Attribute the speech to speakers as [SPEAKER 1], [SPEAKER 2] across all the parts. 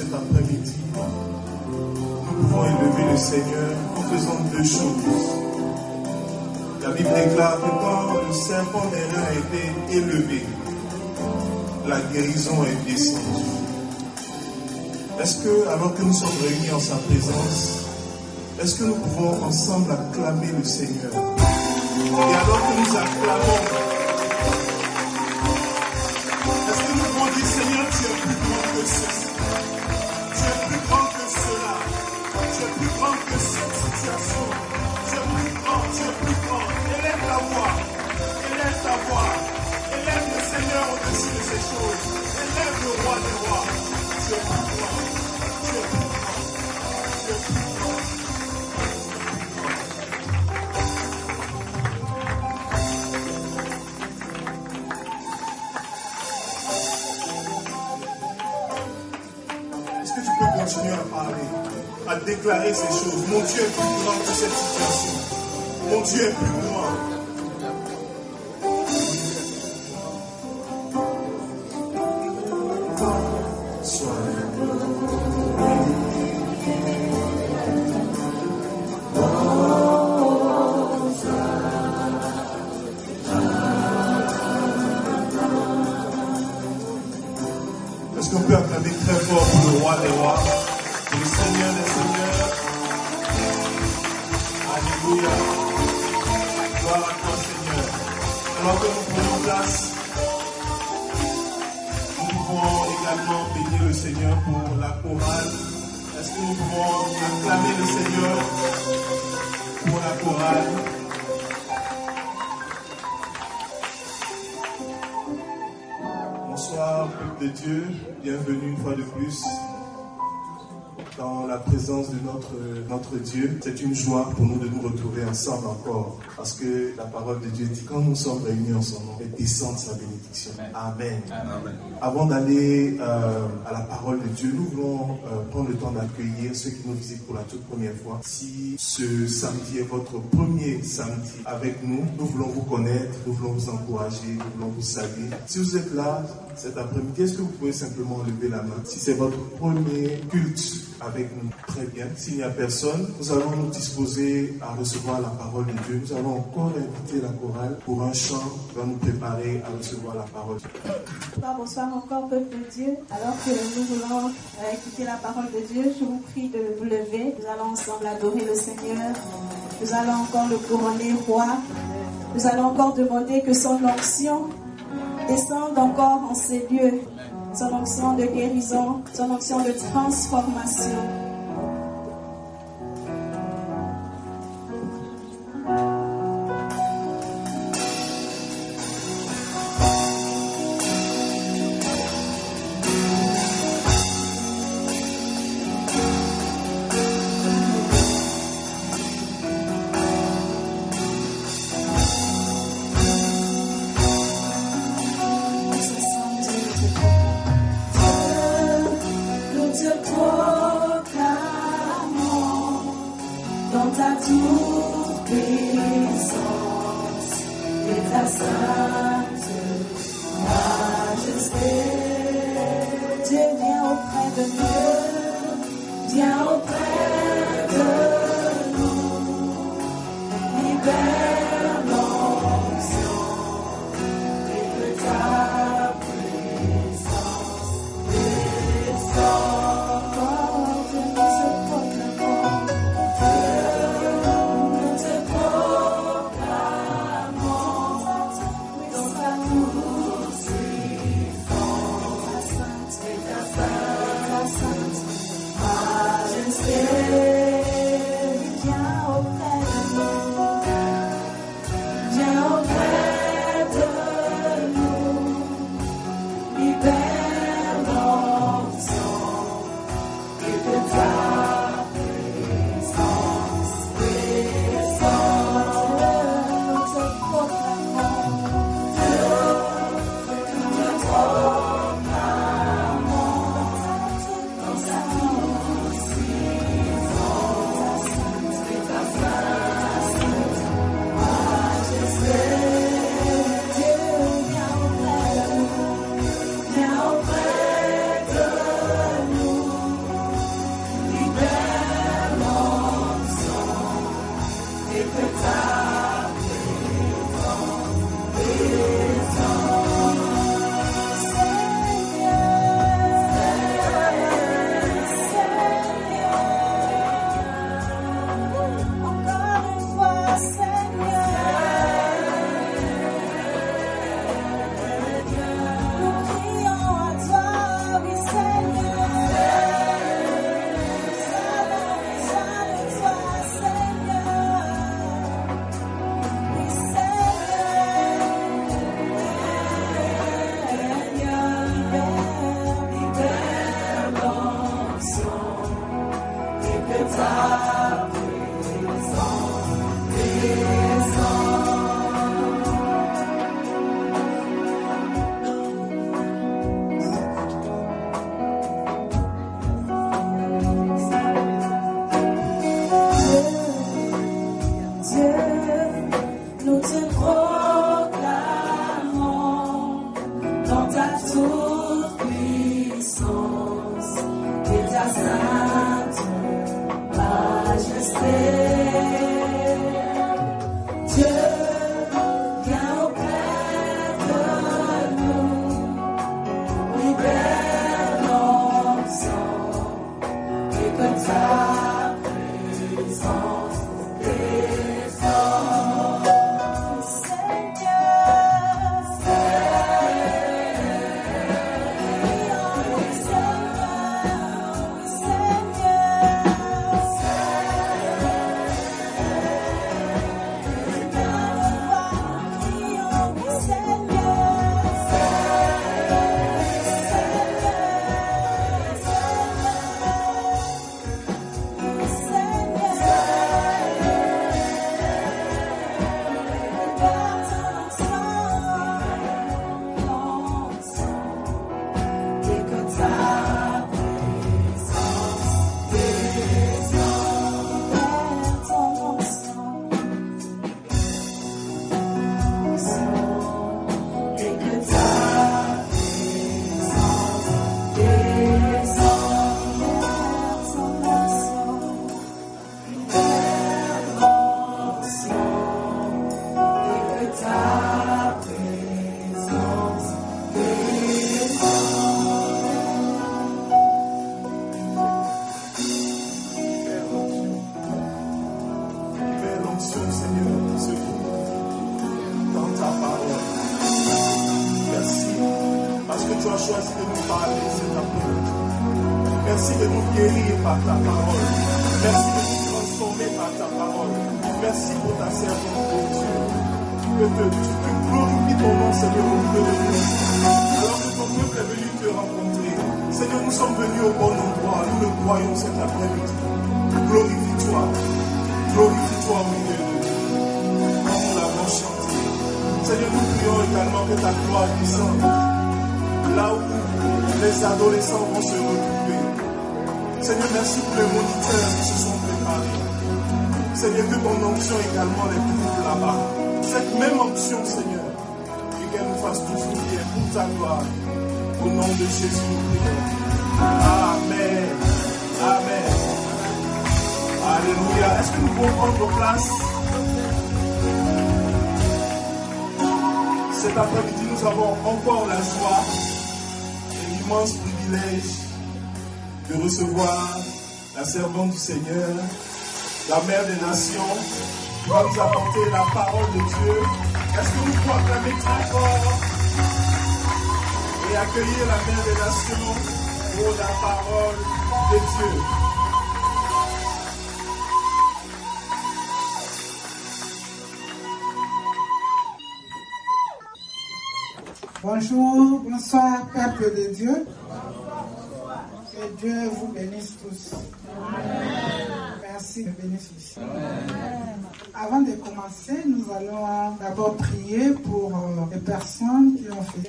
[SPEAKER 1] cet après-midi, nous pouvons élever le Seigneur en faisant deux choses. La Bible déclare que quand le serpent d'airain a été élevé, la guérison est descendue. Est-ce que, alors que nous sommes réunis en sa présence, est-ce que nous pouvons ensemble acclamer le Seigneur? Et alors que nous acclamons, est-ce que nous pouvons dire, Seigneur, tu es plus grand que ceci, tu es plus grand que cela, tu es plus grand que cette situation, tu es plus grand, tu es plus grand. Élève ta voix, élève ta voix, élève le Seigneur au-dessus de ces choses, élève le roi des rois. Tu es plus grand, tu es plus grand, tu es plus grand. Est-ce que tu peux continuer à parler, à déclarer ces choses? Mon Dieu est plus grand que cette situation. Mon Dieu est plus grand. Est-ce qu'on peut acclamer très fort pour le roi des rois, pour le Seigneur des seigneurs? Alléluia. Gloire à toi, Seigneur. Alors que nous prenons place, nous pouvons également bénir le Seigneur pour la chorale. Est-ce que nous pouvons acclamer le Seigneur pour la chorale? Bonsoir, peuple de Dieu, bienvenue une fois de plus dans la présence de notre Dieu. C'est une joie pour nous de nous retrouver ensemble encore, parce que la parole de Dieu dit, quand nous sommes réunis en son nom, elle descend sa bénédiction. Amen. Amen. Avant d'aller à la parole de Dieu, nous voulons prendre le temps d'accueillir ceux qui nous visitent pour la toute première fois. Si ce samedi est votre premier samedi avec nous, nous voulons vous connaître, nous voulons vous encourager, nous voulons vous saluer. Si vous êtes là cet après-midi, est-ce que vous pouvez simplement lever la main? Si c'est votre premier culte avec nous, très bien. S'il n'y a personne, nous allons nous disposer à recevoir la parole de Dieu. Nous allons encore inviter la chorale pour un chant qui va nous préparer à recevoir la parole.
[SPEAKER 2] Bonsoir encore, peuple de Dieu. Alors que nous voulons écouter la parole de Dieu, je vous prie de vous lever. Nous allons ensemble adorer le Seigneur. Nous allons encore le couronner roi. Nous allons encore demander que son onction descende encore en ces lieux. Son onction de guérison, son onction de transformation.
[SPEAKER 3] Sa
[SPEAKER 1] Seigneur, qui se trouve dans ta parole. Merci parce que tu as choisi de nous parler cet après-midi. Merci de nous guérir par ta parole. Merci de nous transformer par ta parole. Merci pour ta servante de Dieu. Que tu glorifies ton nom, Seigneur, au milieu de nous. Alors que ton peuple est venu te rencontrer. Seigneur, nous sommes venus au bon endroit. Nous le croyons cet après-midi. Glorifie-toi. Glorifie-toi au milieu de nous. Comme nous l'avons chanté. Seigneur, nous prions également que ta gloire descende. Là où les adolescents vont se retrouver. Seigneur, merci pour les moniteurs qui se sont préparés. Seigneur, que ton onction également les trouve là-bas. Cette même onction, Seigneur, et qu'elle nous fasse toujours bien pour ta gloire. Au nom de Jésus, nous prions. Amen. Amen. Alléluia. Est-ce que nous pouvons prendre nos places? Cet après-midi, nous avons encore la joie et l'immense privilège de recevoir la servante du Seigneur, la mère des nations, qui va nous apporter la parole de Dieu. Est-ce que nous pouvons acclamer très fort et accueillir la mère des nations pour la parole de Dieu?
[SPEAKER 3] Bonjour, bonsoir, peuple de Dieu. Que Dieu vous bénisse tous. Amen. Merci de bénir ici. Avant de commencer, nous allons d'abord prier pour les personnes qui ont fait.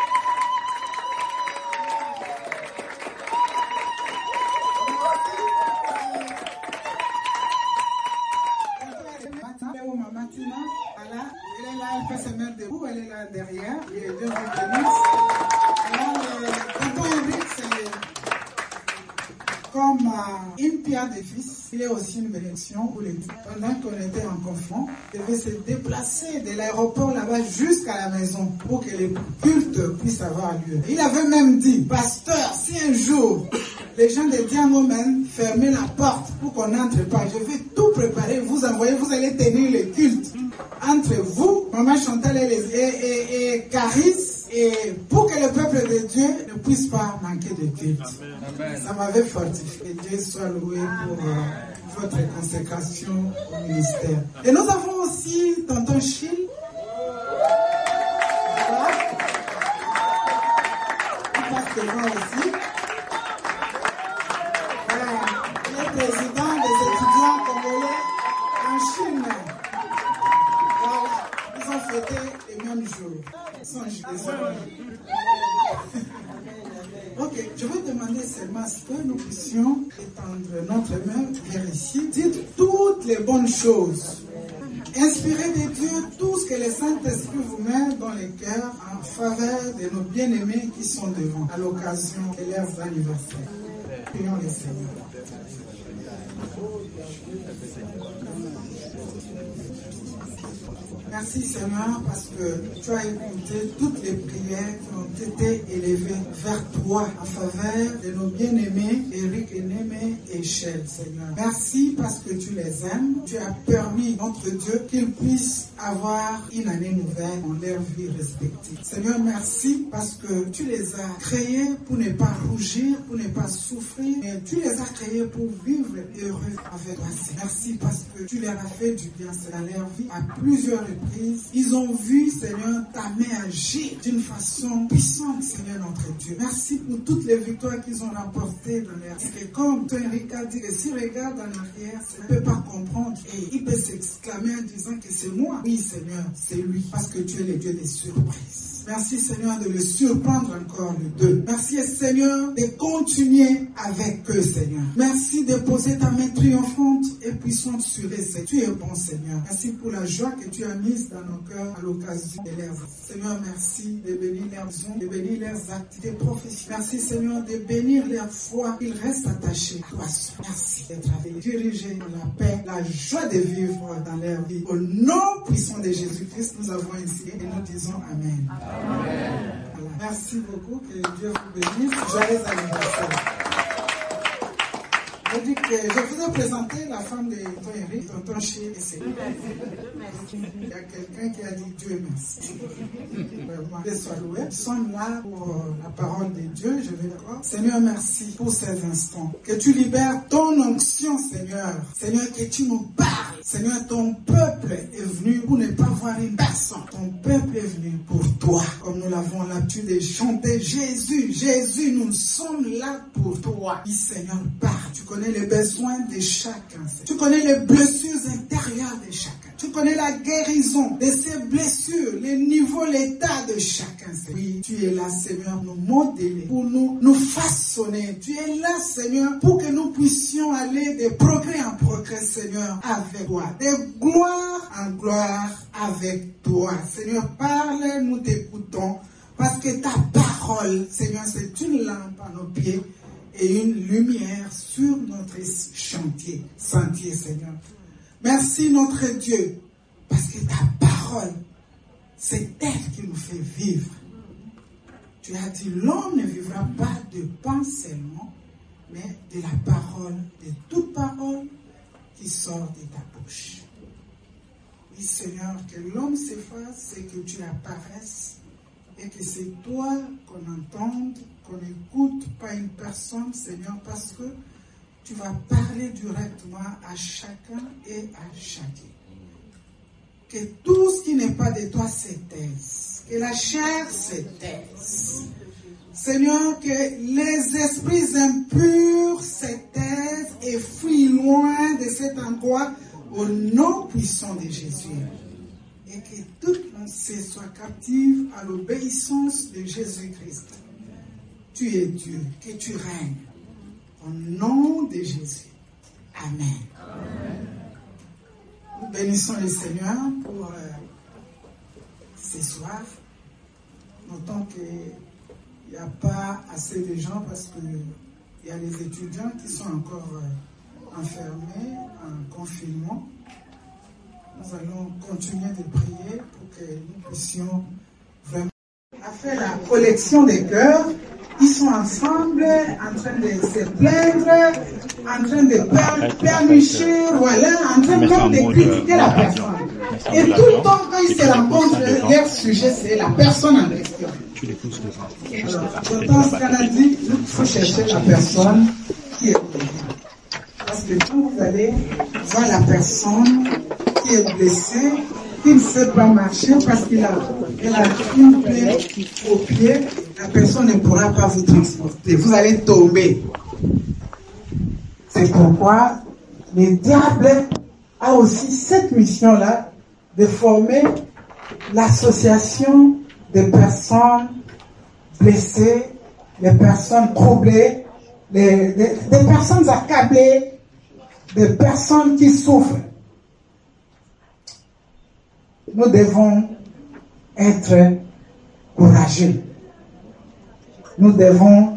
[SPEAKER 3] Elle est là, elle peut se mettre debout, elle est là derrière. Et Dieu vous bénisse. Alors, Henri, c'est comme une pierre de fils. Il est aussi une bénédiction pour les deux. Pendant qu'on était en confinement, il devait se déplacer de l'aéroport là-bas jusqu'à la maison pour que les cultes puissent avoir lieu. Il avait même dit, pasteur, si un jour les gens de Diamomen fermaient la porte pour qu'on n'entre pas, je vais tout préparer, vous envoyer, vous allez tenir les cultes entre vous, Maman Chantal et Caris, et pour que le peuple de Dieu ne puisse pas manquer de culte. Amen. Ça m'avait fortifié. Dieu soit loué pour votre consécration au ministère. Et nous avons aussi Tonton Chil. Voilà. Il passe devant aussi. Voilà. Il est président des étudiants congolais en Chine. Voilà. Ils ont fêté les mêmes jours. Ok, je vais demander seulement à ce que nous puissions étendre notre main vers ici. Dites toutes les bonnes choses. Inspirez de Dieu tout ce que le Saint-Esprit vous met dans les cœurs en faveur de nos bien-aimés qui sont devant à l'occasion de leurs anniversaires. Prions le Seigneur. Merci Seigneur parce que tu as écouté toutes les prières qui ont été élevées vers toi en faveur de nos bien-aimés Eric, Némé et Shell, Seigneur. Merci parce que tu les aimes. Tu as permis, notre Dieu, qu'ils puissent avoir une année nouvelle dans leur vie respective. Seigneur, merci parce que tu les as créés pour ne pas rougir, pour ne pas souffrir, mais tu les as créés pour vivre heureux avec toi. Merci parce que tu leur as fait du bien dans leur vie à plusieurs reprises. Ils ont vu, Seigneur, ta main agir d'une façon puissante, Seigneur notre Dieu. Merci pour toutes les victoires qu'ils ont remportées dans leur vie. Et comme Henri a dit que s'il regarde en arrière, il ne peut pas comprendre et il peut s'exclamer en disant que c'est moi. Oui, Seigneur, c'est lui, parce que tu es le Dieu des surprises. Merci Seigneur de le surprendre encore les deux. Merci Seigneur de continuer avec eux Seigneur. Merci de poser ta main triomphante et puissante sur eux Seigneur. Tu es bon Seigneur. Merci pour la joie que tu as mise dans nos cœurs à l'occasion de leurs vies. Seigneur, merci de bénir leurs visions, de bénir leurs activités professionnelles. Merci Seigneur de bénir leur foi. Ils restent attachés à toi. Merci d'être avec eux. Diriger dans la paix, la joie de vivre dans leur vie. Au nom puissant de Jésus-Christ, nous avons ainsi et nous disons Amen. Amen. Voilà. Merci beaucoup, que Dieu vous bénisse. Joyeux anniversaire. Je dis que je vous ai présenté la femme de tonton Eric, tonton Chie et c'est. Il y a quelqu'un qui a dit Dieu merci. Vraiment, les soirées, nous sommes là pour la parole de Dieu, je vais d'accord. Seigneur, merci pour ces instants. Que tu libères ton onction, Seigneur. Seigneur, que tu nous parles. Seigneur, ton peuple est venu pour ne pas voir une personne. Ton peuple est venu pour toi. Comme nous l'avons l'habitude de chanter, Jésus, Jésus, nous sommes là pour toi. Oui, Seigneur, parle. Tu connais les besoins de chacun. Tu connais les blessures intérieures de chacun. Tu connais la guérison de ces blessures, les niveaux, l'état de chacun. Oui, tu es là, Seigneur, nous modeler, pour nous façonner. Tu es là, Seigneur, pour que nous puissions aller de progrès en progrès, Seigneur, avec toi. De gloire en gloire avec toi. Seigneur, parle, nous t'écoutons. Parce que ta parole, Seigneur, c'est une lampe à nos pieds et une lumière sur notre sentier, Seigneur. Merci notre Dieu, parce que ta parole, c'est elle qui nous fait vivre. Tu as dit, l'homme ne vivra pas de pain seulement, mais de la parole, de toute parole qui sort de ta bouche. Oui, Seigneur, que l'homme s'efface et que tu apparaisses, et que c'est toi qu'on entende, qu'on n'écoute pas une personne, Seigneur, parce que tu vas parler directement à chacun et à chacune. Que tout ce qui n'est pas de toi se taise. Que la chair se taise. Seigneur, que les esprits impurs se taisent et fuient loin de cet endroit au nom puissant de Jésus. Et que toute pensée soit captive à l'obéissance de Jésus-Christ. Tu es Dieu, que tu règnes. Au nom de Jésus. Amen. Amen. Nous bénissons le Seigneur pour ce soir. Notons qu'il n'y a pas assez de gens parce qu'il y a les étudiants qui sont encore enfermés en confinement. Nous allons continuer de prier pour que nous puissions vraiment faire la collection des cœurs. Ils sont ensemble, en train de se plaindre, en train de pernicher, voilà, en train même de critiquer la personne. Et tout le temps, quand ils se rencontrent, leur sujet, c'est la personne en question. Alors, je pense qu'on a dit, il faut chercher la personne qui est blessée. Parce que quand vous allez voir la personne qui est blessée, qui ne sait pas marcher parce qu'elle a une plaie au pied, la personne ne pourra pas vous transporter. Vous allez tomber. C'est pourquoi le diable a aussi cette mission-là de former l'association des personnes blessées, des personnes troublées, des personnes accablées, des personnes qui souffrent. Nous devons être courageux. Nous ne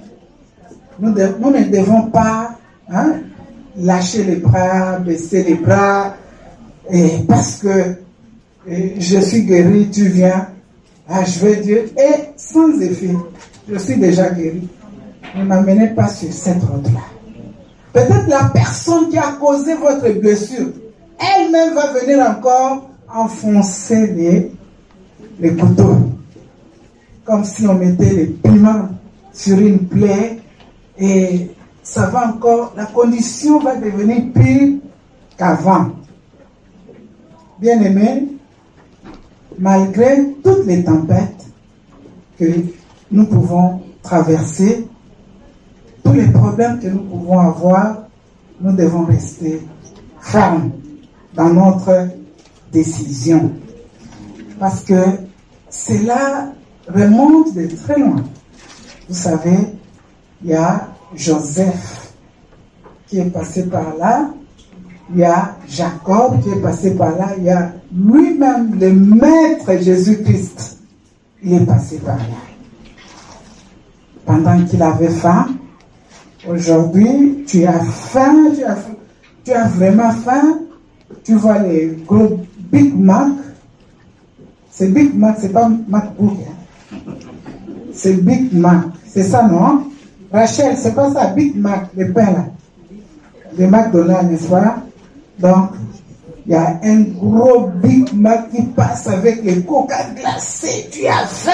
[SPEAKER 3] devons pas lâcher les bras, baisser les bras, et parce que je suis guéri, tu viens, je veux Dieu, et sans effet, je suis déjà guéri. Ne m'amenez pas sur cette route-là. Peut-être la personne qui a causé votre blessure, elle-même va venir encore enfoncer les couteaux, comme si on mettait les piments sur une plaie, et ça va encore, la condition va devenir pire qu'avant. Bien-aimés, malgré toutes les tempêtes que nous pouvons traverser, tous les problèmes que nous pouvons avoir, nous devons rester fermes dans notre décision. Parce que cela remonte de très loin. Vous savez, il y a Joseph qui est passé par là, il y a Jacob qui est passé par là, il y a lui-même le maître Jésus-Christ, il est passé par là. Pendant qu'il avait faim, aujourd'hui, tu as faim, tu as vraiment faim, tu vois les gros Big Mac, c'est Big Mac, c'est pas MacBook, hein. C'est Big Mac, c'est ça, non? Rachel, c'est pas ça, Big Mac, le pain là. les McDonald's, n'est-ce pas? Donc, il y a un gros Big Mac qui passe avec les coca glacés. Tu as faim.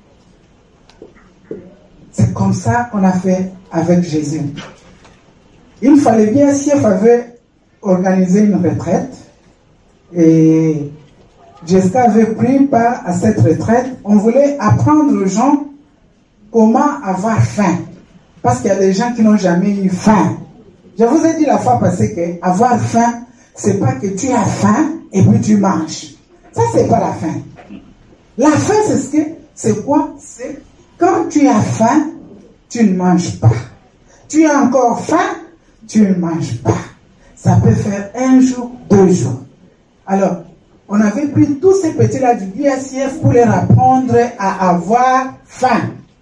[SPEAKER 3] C'est comme ça qu'on a fait avec Jésus. Il fallait bien, CF avait organisé une retraite et Jessica avait pris part à cette retraite. On voulait apprendre aux gens comment avoir faim. Parce qu'il y a des gens qui n'ont jamais eu faim. Je vous ai dit la fois passée qu'avoir faim, c'est pas que tu as faim et puis tu manges. Ça, c'est pas la faim. La faim, c'est quoi? C'est quand tu as faim, tu ne manges pas. Tu as encore faim, tu ne manges pas. Ça peut faire 1 jour, 2 jours. Alors, on avait pris tous ces petits-là du BSCF pour leur apprendre à avoir faim.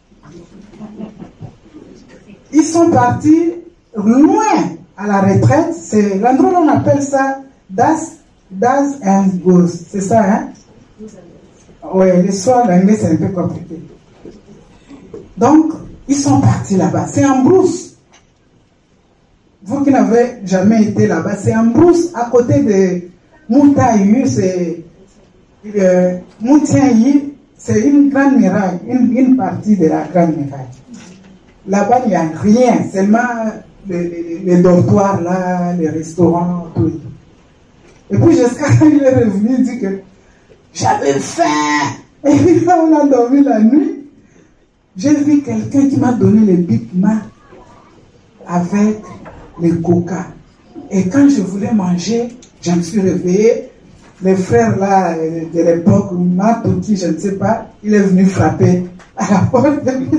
[SPEAKER 3] Ils sont partis loin à la retraite. C'est l'endroit où on appelle ça Das and Goose. C'est ça, hein? Oui, les soirs, l'anglais, c'est un peu compliqué. Donc, ils sont partis là-bas. C'est en brousse. Vous qui n'avez jamais été là-bas, c'est en brousse à côté de Moutaïu. Moutaïu, c'est une grande muraille, une partie de la grande muraille. Là-bas, il n'y a rien, seulement les dortoirs là, les restaurants, tout. Et puis jusqu'à quand il est revenu, il dit que j'avais faim. Et puis quand on a dormi la nuit, j'ai vu quelqu'un qui m'a donné le Big Mac avec les coca. Et quand je voulais manger, je me suis réveillé. Les frères là de l'époque, Matouki, je ne sais pas, il est venu frapper à la porte.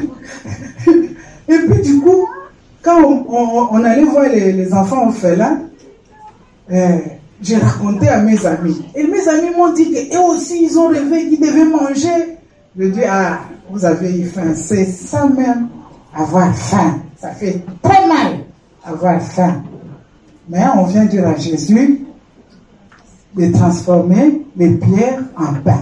[SPEAKER 3] Et puis du coup, quand on allait voir les enfants orphelins, j'ai raconté à mes amis. Et mes amis m'ont dit qu'eux aussi, ils ont rêvé qu'ils devaient manger. Je dis, ah, vous avez eu faim. C'est ça même, avoir faim. Ça fait très mal, avoir faim. Mais on vient dire à Jésus de transformer les pierres en pain.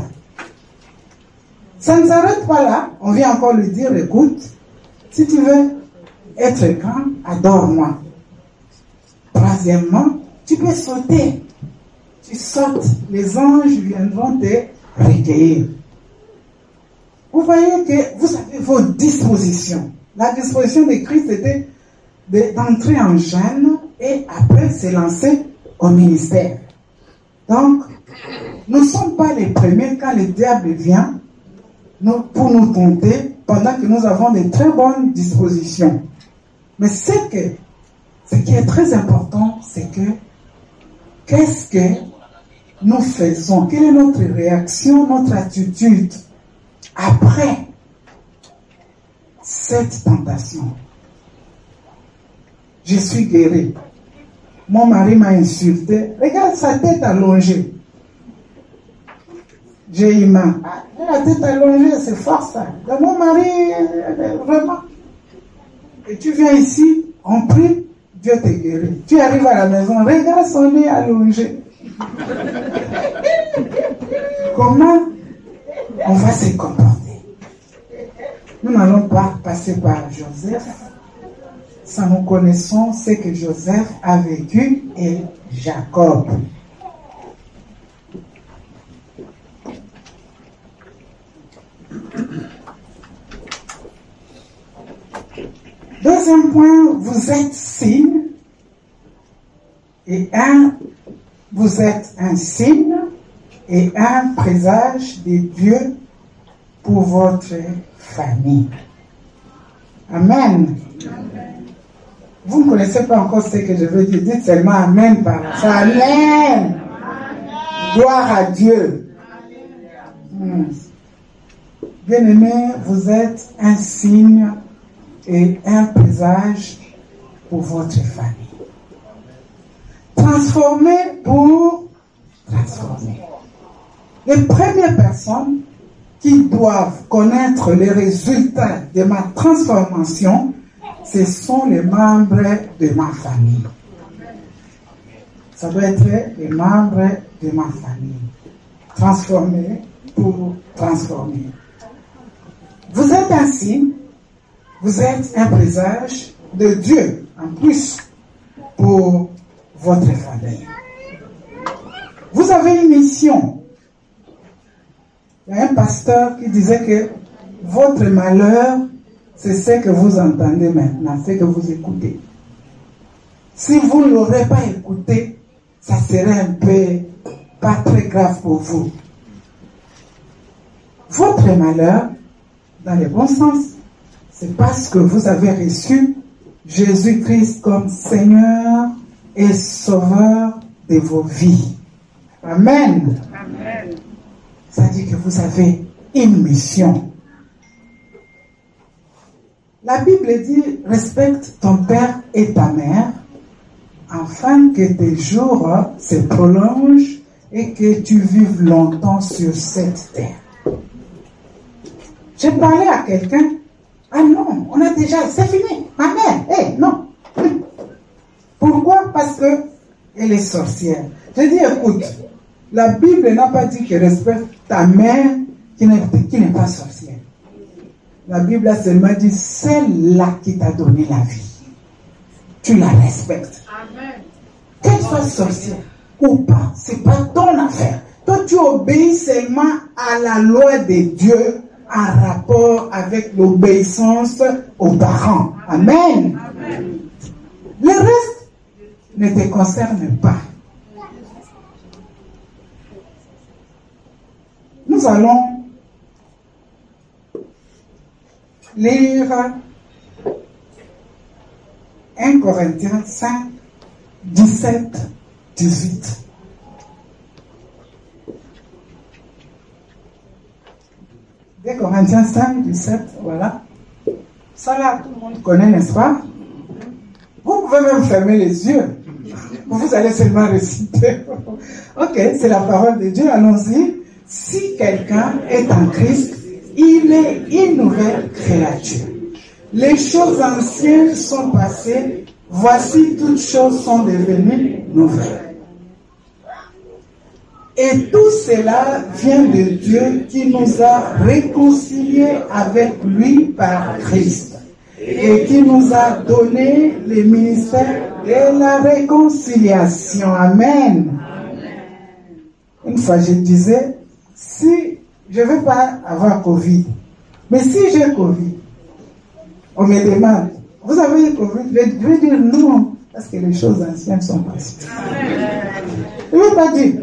[SPEAKER 3] Ça ne s'arrête pas là. On vient encore lui dire, écoute, si tu veux être grand, adore-moi. Troisièmement, tu peux sauter. Tu sautes, les anges viendront te recueillir. Vous voyez que vous avez vos dispositions. La disposition de Christ était d'entrer en jeûne et après se lancer au ministère. Donc, nous ne sommes pas les premiers quand le diable vient pour nous tenter pendant que nous avons de très bonnes dispositions. Mais ce qui est très important, c'est que qu'est-ce que nous faisons? Quelle est notre réaction, notre attitude après cette tentation? Je suis guéri. Mon mari m'a insulté. Regarde sa tête allongée. J'ai eu mal. La tête allongée, c'est fort ça. Donc, mon mari, vraiment. Et tu viens ici, on prie, Dieu te guérit. Tu arrives à la maison, regarde son nez allongé. Comment on va se comporter? Nous n'allons pas passer par Joseph. Ça, nous connaissons ce que Joseph a vécu et Jacob. Deuxième point, vous êtes signe et vous êtes un signe et un présage de Dieu pour votre famille. Amen. Vous ne connaissez pas encore ce que je veux dire. Dites seulement Amen par là. Amen. Gloire à Dieu. Bien-aimés, vous êtes un signe et un présage pour votre famille. Transformez pour transformer. Les premières personnes qui doivent connaître les résultats de ma transformation, ce sont les membres de ma famille. Ça doit être les membres de ma famille. Transformer pour transformer. Vous êtes un signe, vous êtes un présage de Dieu. En plus, pour votre famille. Vous avez une mission. Il y a un pasteur qui disait que votre malheur, c'est ce que vous entendez maintenant, ce que vous écoutez. Si vous ne l'aurez pas écouté, ça serait un peu pas très grave pour vous. Votre malheur, dans le bon sens, c'est parce que vous avez reçu Jésus-Christ comme Seigneur et Sauveur de vos vies. Amen. Amen. Ça dit que vous avez une mission. La Bible dit, respecte ton père et ta mère, afin que tes jours se prolongent et que tu vives longtemps sur cette terre. J'ai parlé à quelqu'un, ah non, on a déjà, c'est fini, ma mère, non. Pourquoi? Parce que elle est sorcière. J'ai dit, écoute, la Bible n'a pas dit que respecte ta mère qui n'est pas sorcière. La Bible a seulement dit, celle-là qui t'a donné la vie. Tu la respectes. Amen. Qu'elle soit sorcière ou pas, c'est pas ton affaire. Toi, tu obéis seulement à la loi de Dieu en rapport avec l'obéissance aux parents. Amen. Amen. Le reste ne te concerne pas. Nous allons lire 1 Corinthiens 5, 17, 18. Des Corinthiens 5, 17, voilà. Ça là, tout le monde connaît, n'est-ce pas? Vous pouvez même fermer les yeux. Vous allez seulement réciter. Ok, c'est la parole de Dieu, allons-y. Si quelqu'un est en Christ, il est une nouvelle créature. Les choses anciennes sont passées, voici toutes choses sont devenues nouvelles. Et tout cela vient de Dieu qui nous a réconciliés avec lui par Christ et qui nous a donné le ministère de la réconciliation. Amen. Une fois je disais, si je ne vais pas avoir Covid, mais si j'ai Covid, on me demande, vous avez eu Covid? Je vais dire non, parce que les choses anciennes sont passées. Je ne vais pas dire.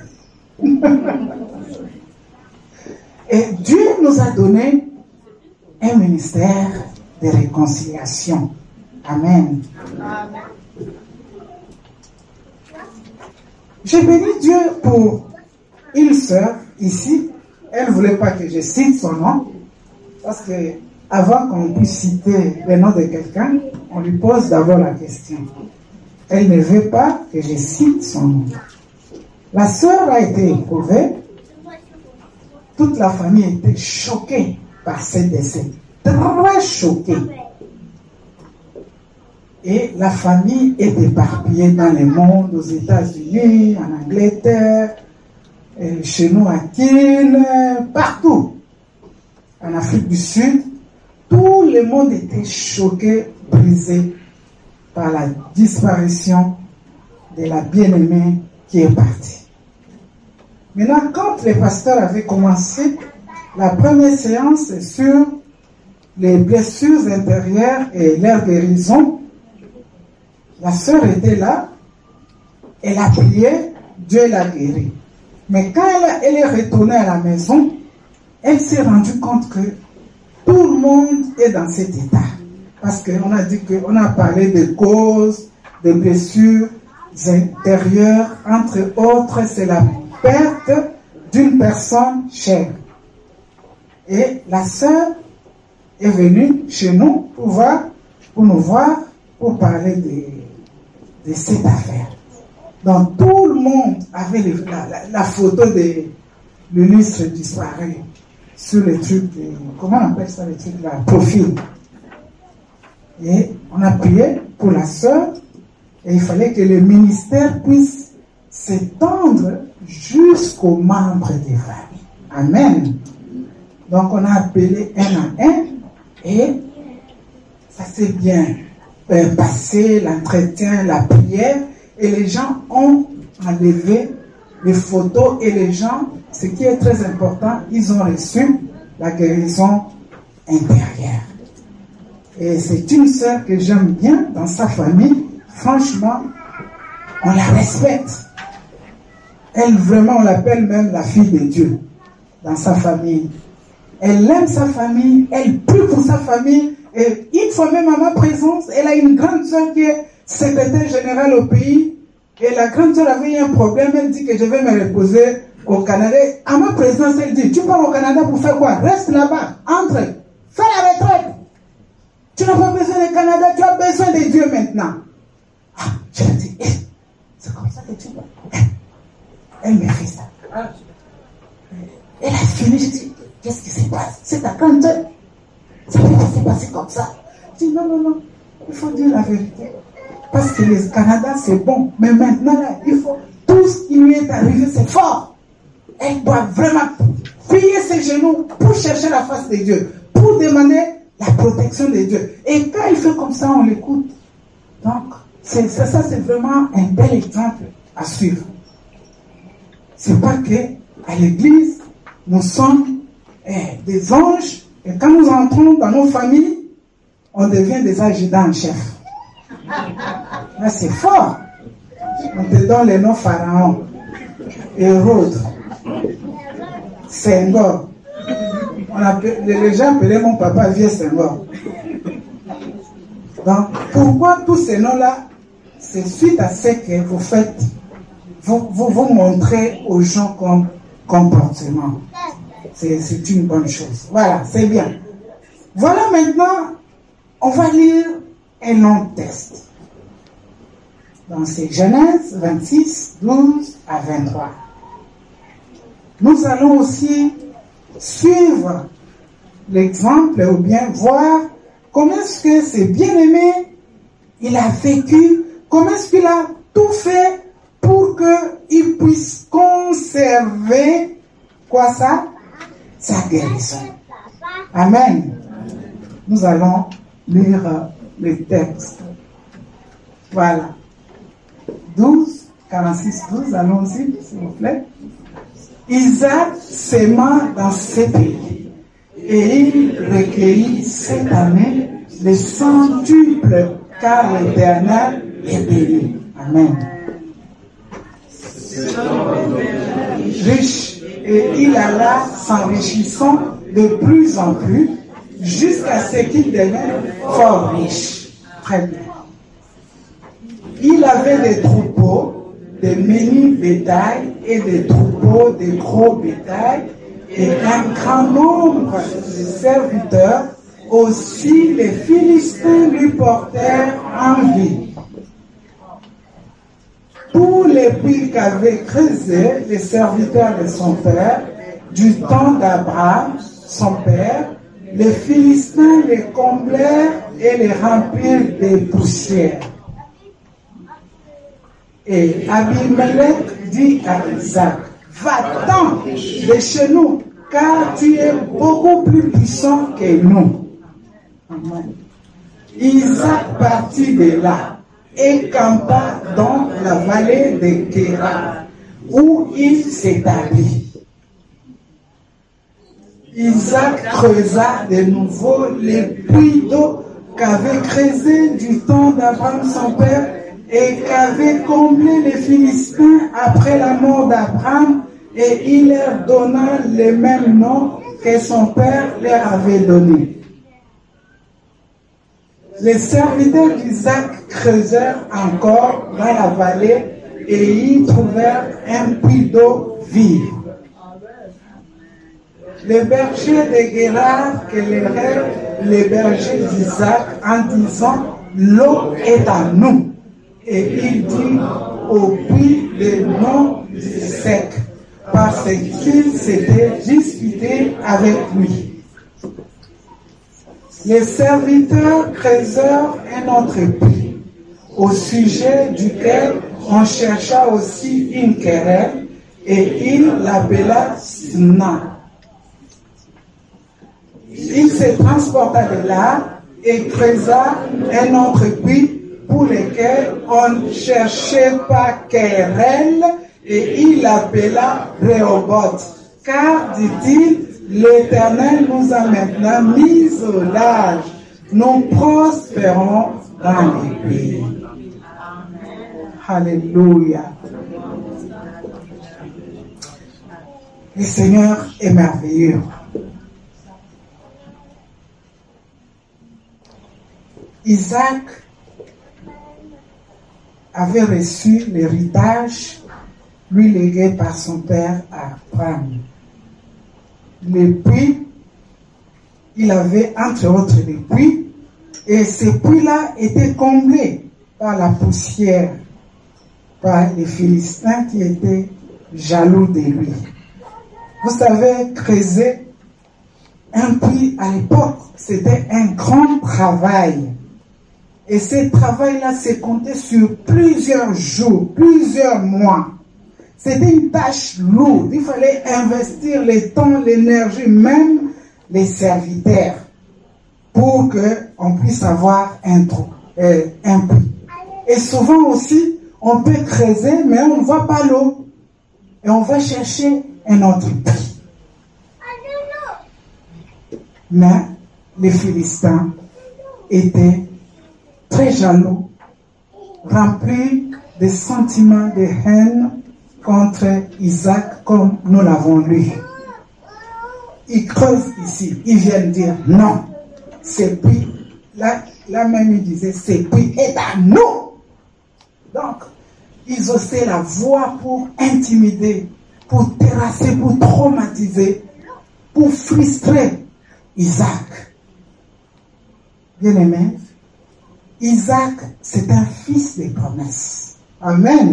[SPEAKER 3] Et Dieu nous a donné un ministère de réconciliation. Amen. J'ai béni Dieu pour une sœur ici. Elle ne voulait pas que je cite son nom, parce que avant qu'on puisse citer le nom de quelqu'un, on lui pose d'abord la question. Elle ne veut pas que je cite son nom. La sœur a été éprouvée. Toute la famille était choquée par ce décès. Très choquée. Et la famille est éparpillée dans le monde, aux États-Unis, en Angleterre, chez nous à Kiel, partout. En Afrique du Sud, tout le monde était choqué, brisé par la disparition de la bien-aimée qui est partie. Maintenant, quand les pasteurs avaient commencé la première séance sur les blessures intérieures et leur guérison, la sœur était là, elle a prié, Dieu l'a guérie. Mais quand elle est retournée à la maison, elle s'est rendue compte que tout le monde est dans cet état. Parce qu'on a dit qu'on a parlé de causes, de blessures intérieures, entre autres, c'est la perte d'une personne chère. Et la sœur est venue chez nous pour nous voir, pour parler de cette affaire. Donc tout le monde avait la photo de l'illustre disparu sur les trucs, comment on appelle ça, les trucs là, profil. Et on a prié pour la sœur, et il fallait que le ministère puisse s'étendre jusqu'aux membres des familles. Amen. Donc on a appelé un à un, et ça s'est bien passé l'entretien, la prière, et les gens ont enlevé les photos, et les gens, ce qui est très important, ils ont reçu la guérison intérieure. Et c'est une sœur que j'aime bien dans sa famille. Franchement, on la respecte. Elle, vraiment, on l'appelle même la fille de Dieu dans sa famille. Elle aime sa famille, elle prie pour sa famille. Et une fois même à ma présence, elle a une grande sœur qui est secrétaire générale au pays. Et la grande sœur avait eu un problème. Elle dit que je vais me reposer au Canada. À ma présence, elle dit, tu pars au Canada pour faire quoi? Reste là-bas, entre, fais la retraite. Tu n'as pas besoin du Canada, tu as besoin de Dieu maintenant. Ah, je lui dis, c'est comme ça que tu vas. Elle me fait ça. Elle a fini, je dis, qu'est-ce qui se passe? C'est ta grande sœur. Ça peut pas se passer comme ça. Je dis, non, il faut dire la vérité. Parce que le Canada, c'est bon. Mais maintenant, là, il faut, tout ce qui lui est arrivé, c'est fort. Elle doit vraiment plier ses genoux pour chercher la face de Dieu, pour demander la protection de Dieu. Et quand il fait comme ça, on l'écoute. Donc, ça, c'est vraiment un bel exemple à suivre. C'est pas que à l'église, nous sommes des anges, et quand nous entrons dans nos familles, on devient des adjudants en chef. Là, c'est fort. On te donne les noms Pharaon, Hérode, Senghor. Les gens appelaient mon papa Vieux Senghor. Donc, pourquoi tous ces noms-là? C'est suite à ce que vous faites, vous montrez aux gens comme comportement. C'est une bonne chose. Voilà, c'est bien. Voilà, maintenant, on va lire un long texte. Donc, c'est Genèse 26, 12 à 23. Nous allons aussi suivre l'exemple ou bien voir comment est-ce que ce bien-aimé, il a vécu, comment est-ce qu'il a tout fait pour qu'il puisse conserver, quoi ça? Sa guérison. Amen. Nous allons lire le texte. Voilà. 46-12, allons-y, s'il vous plaît. Isaac s'aima dans ce pays, et il recueillit cette année le centuple, car l'Éternel est béni. Amen. Riche, et il alla s'enrichissant de plus en plus, jusqu'à ce qu'il devienne fort riche. Très bien. Il avait des troupeaux, des mini bétail et des troupeaux de gros bétail et un grand nombre de serviteurs. Aussi les Philistins lui portèrent envie. Tous les puits qu'avaient creusés les serviteurs de son père, du temps d'Abraham, son père, les Philistins les comblèrent et les remplirent de poussière. Et Abimelech dit à Isaac, va-t'en de chez nous, car tu es beaucoup plus puissant que nous. Amen. Isaac partit de là et campa dans la vallée de Kéra, où il s'établit. Isaac creusa de nouveau les puits d'eau qu'avait creusé du temps d'Abraham son père et qu'avait comblé les Philistins après la mort d'Abraham, et il leur donna les mêmes noms que son père leur avait donnés. Les serviteurs d'Isaac creusèrent encore dans la vallée et y trouvèrent un puits d'eau vive. Les bergers de Guérard querellèrent les bergers d'Isaac en disant, l'eau est à nous. Et il dit au puits de non sec, parce qu'il s'était disputé avec lui. Les serviteurs creusèrent un autre puits, au sujet duquel on chercha aussi une querelle, et il l'appela Sna. Il se transporta de là et creusa un autre puits pour lequel on ne cherchait pas querelle, et il l'appela Rehoboth. Car, dit-il, l'Éternel nous a maintenant mis au large. Nous prospérons dans les pays. Alléluia. Le Seigneur est merveilleux. Isaac avait reçu l'héritage lui légué par son père Abraham. Le puits, il avait entre autres les puits, et ces puits-là étaient comblés par la poussière, par les Philistins qui étaient jaloux de lui. Vous savez, creuser un puits à l'époque, c'était un grand travail. Et ce travail-là s'est compté sur plusieurs jours, plusieurs mois. C'était une tâche lourde. Il fallait investir le temps, l'énergie, même les serviteurs, pour qu'on puisse avoir un puits. Et souvent aussi, on peut creuser, mais on ne voit pas l'eau. Et on va chercher un autre puits. Mais les Philistins étaient très jaloux, remplis de sentiments de haine contre Isaac, comme nous l'avons lu. Ils creusent ici, ils viennent dire non, ce puits, là même ils disaient, ce puits est à nous. Donc, ils osaient la voix pour intimider, pour terrasser, pour traumatiser, pour frustrer Isaac. Bien-aimé, Isaac, c'est un fils des promesses. Amen.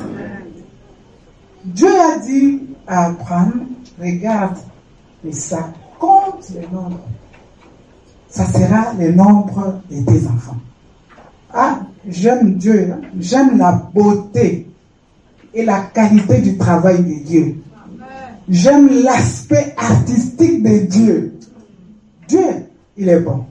[SPEAKER 3] Dieu a dit à Abraham, regarde les sacs, compte le nombre. Ça sera le nombre de tes enfants. Ah, j'aime Dieu, hein? J'aime la beauté et la qualité du travail de Dieu. J'aime l'aspect artistique de Dieu. Dieu, il est bon.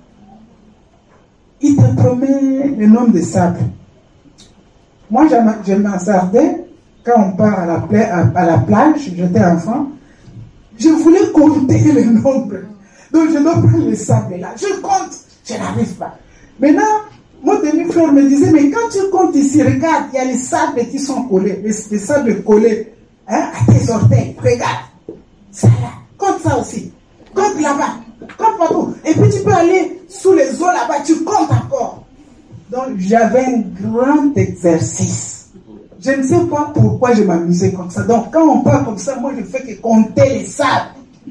[SPEAKER 3] Il te promet le nombre de sables. Moi, je m'attardais quand on part à la plage, j'étais enfant, je voulais compter le nombre. Donc, je dois prendre les sables là. Je compte, je n'arrive pas. Maintenant, mon demi-frère me disait, mais quand tu comptes ici, regarde, il y a les sables qui sont collés, les sables collés, hein, à tes orteils. Regarde, ça là, compte ça aussi. Compte là-bas, compte partout. Et puis tu peux aller sous les eaux là-bas, tu comptes encore. Donc, j'avais un grand exercice. Je ne sais pas pourquoi je m'amusais comme ça. Donc, quand on parle comme ça, moi, je fais que compter les sables.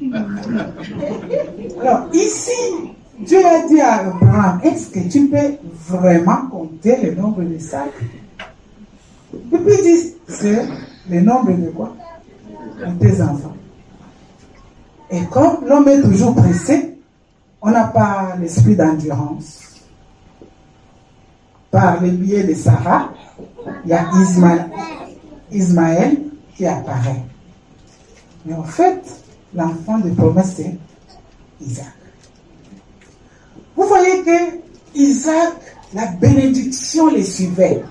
[SPEAKER 3] Alors, ici, Dieu a dit à Abraham, est-ce que tu peux vraiment compter le nombre de sables? Et puis il dit, c'est le nombre de quoi? De tes enfants. Et comme l'homme est toujours pressé, on n'a pas l'esprit d'endurance. Par le biais de Sarah, il y a Ismaël qui apparaît. Mais en fait, l'enfant de promesse, c'est Isaac. Vous voyez que Isaac, la bénédiction les suivait.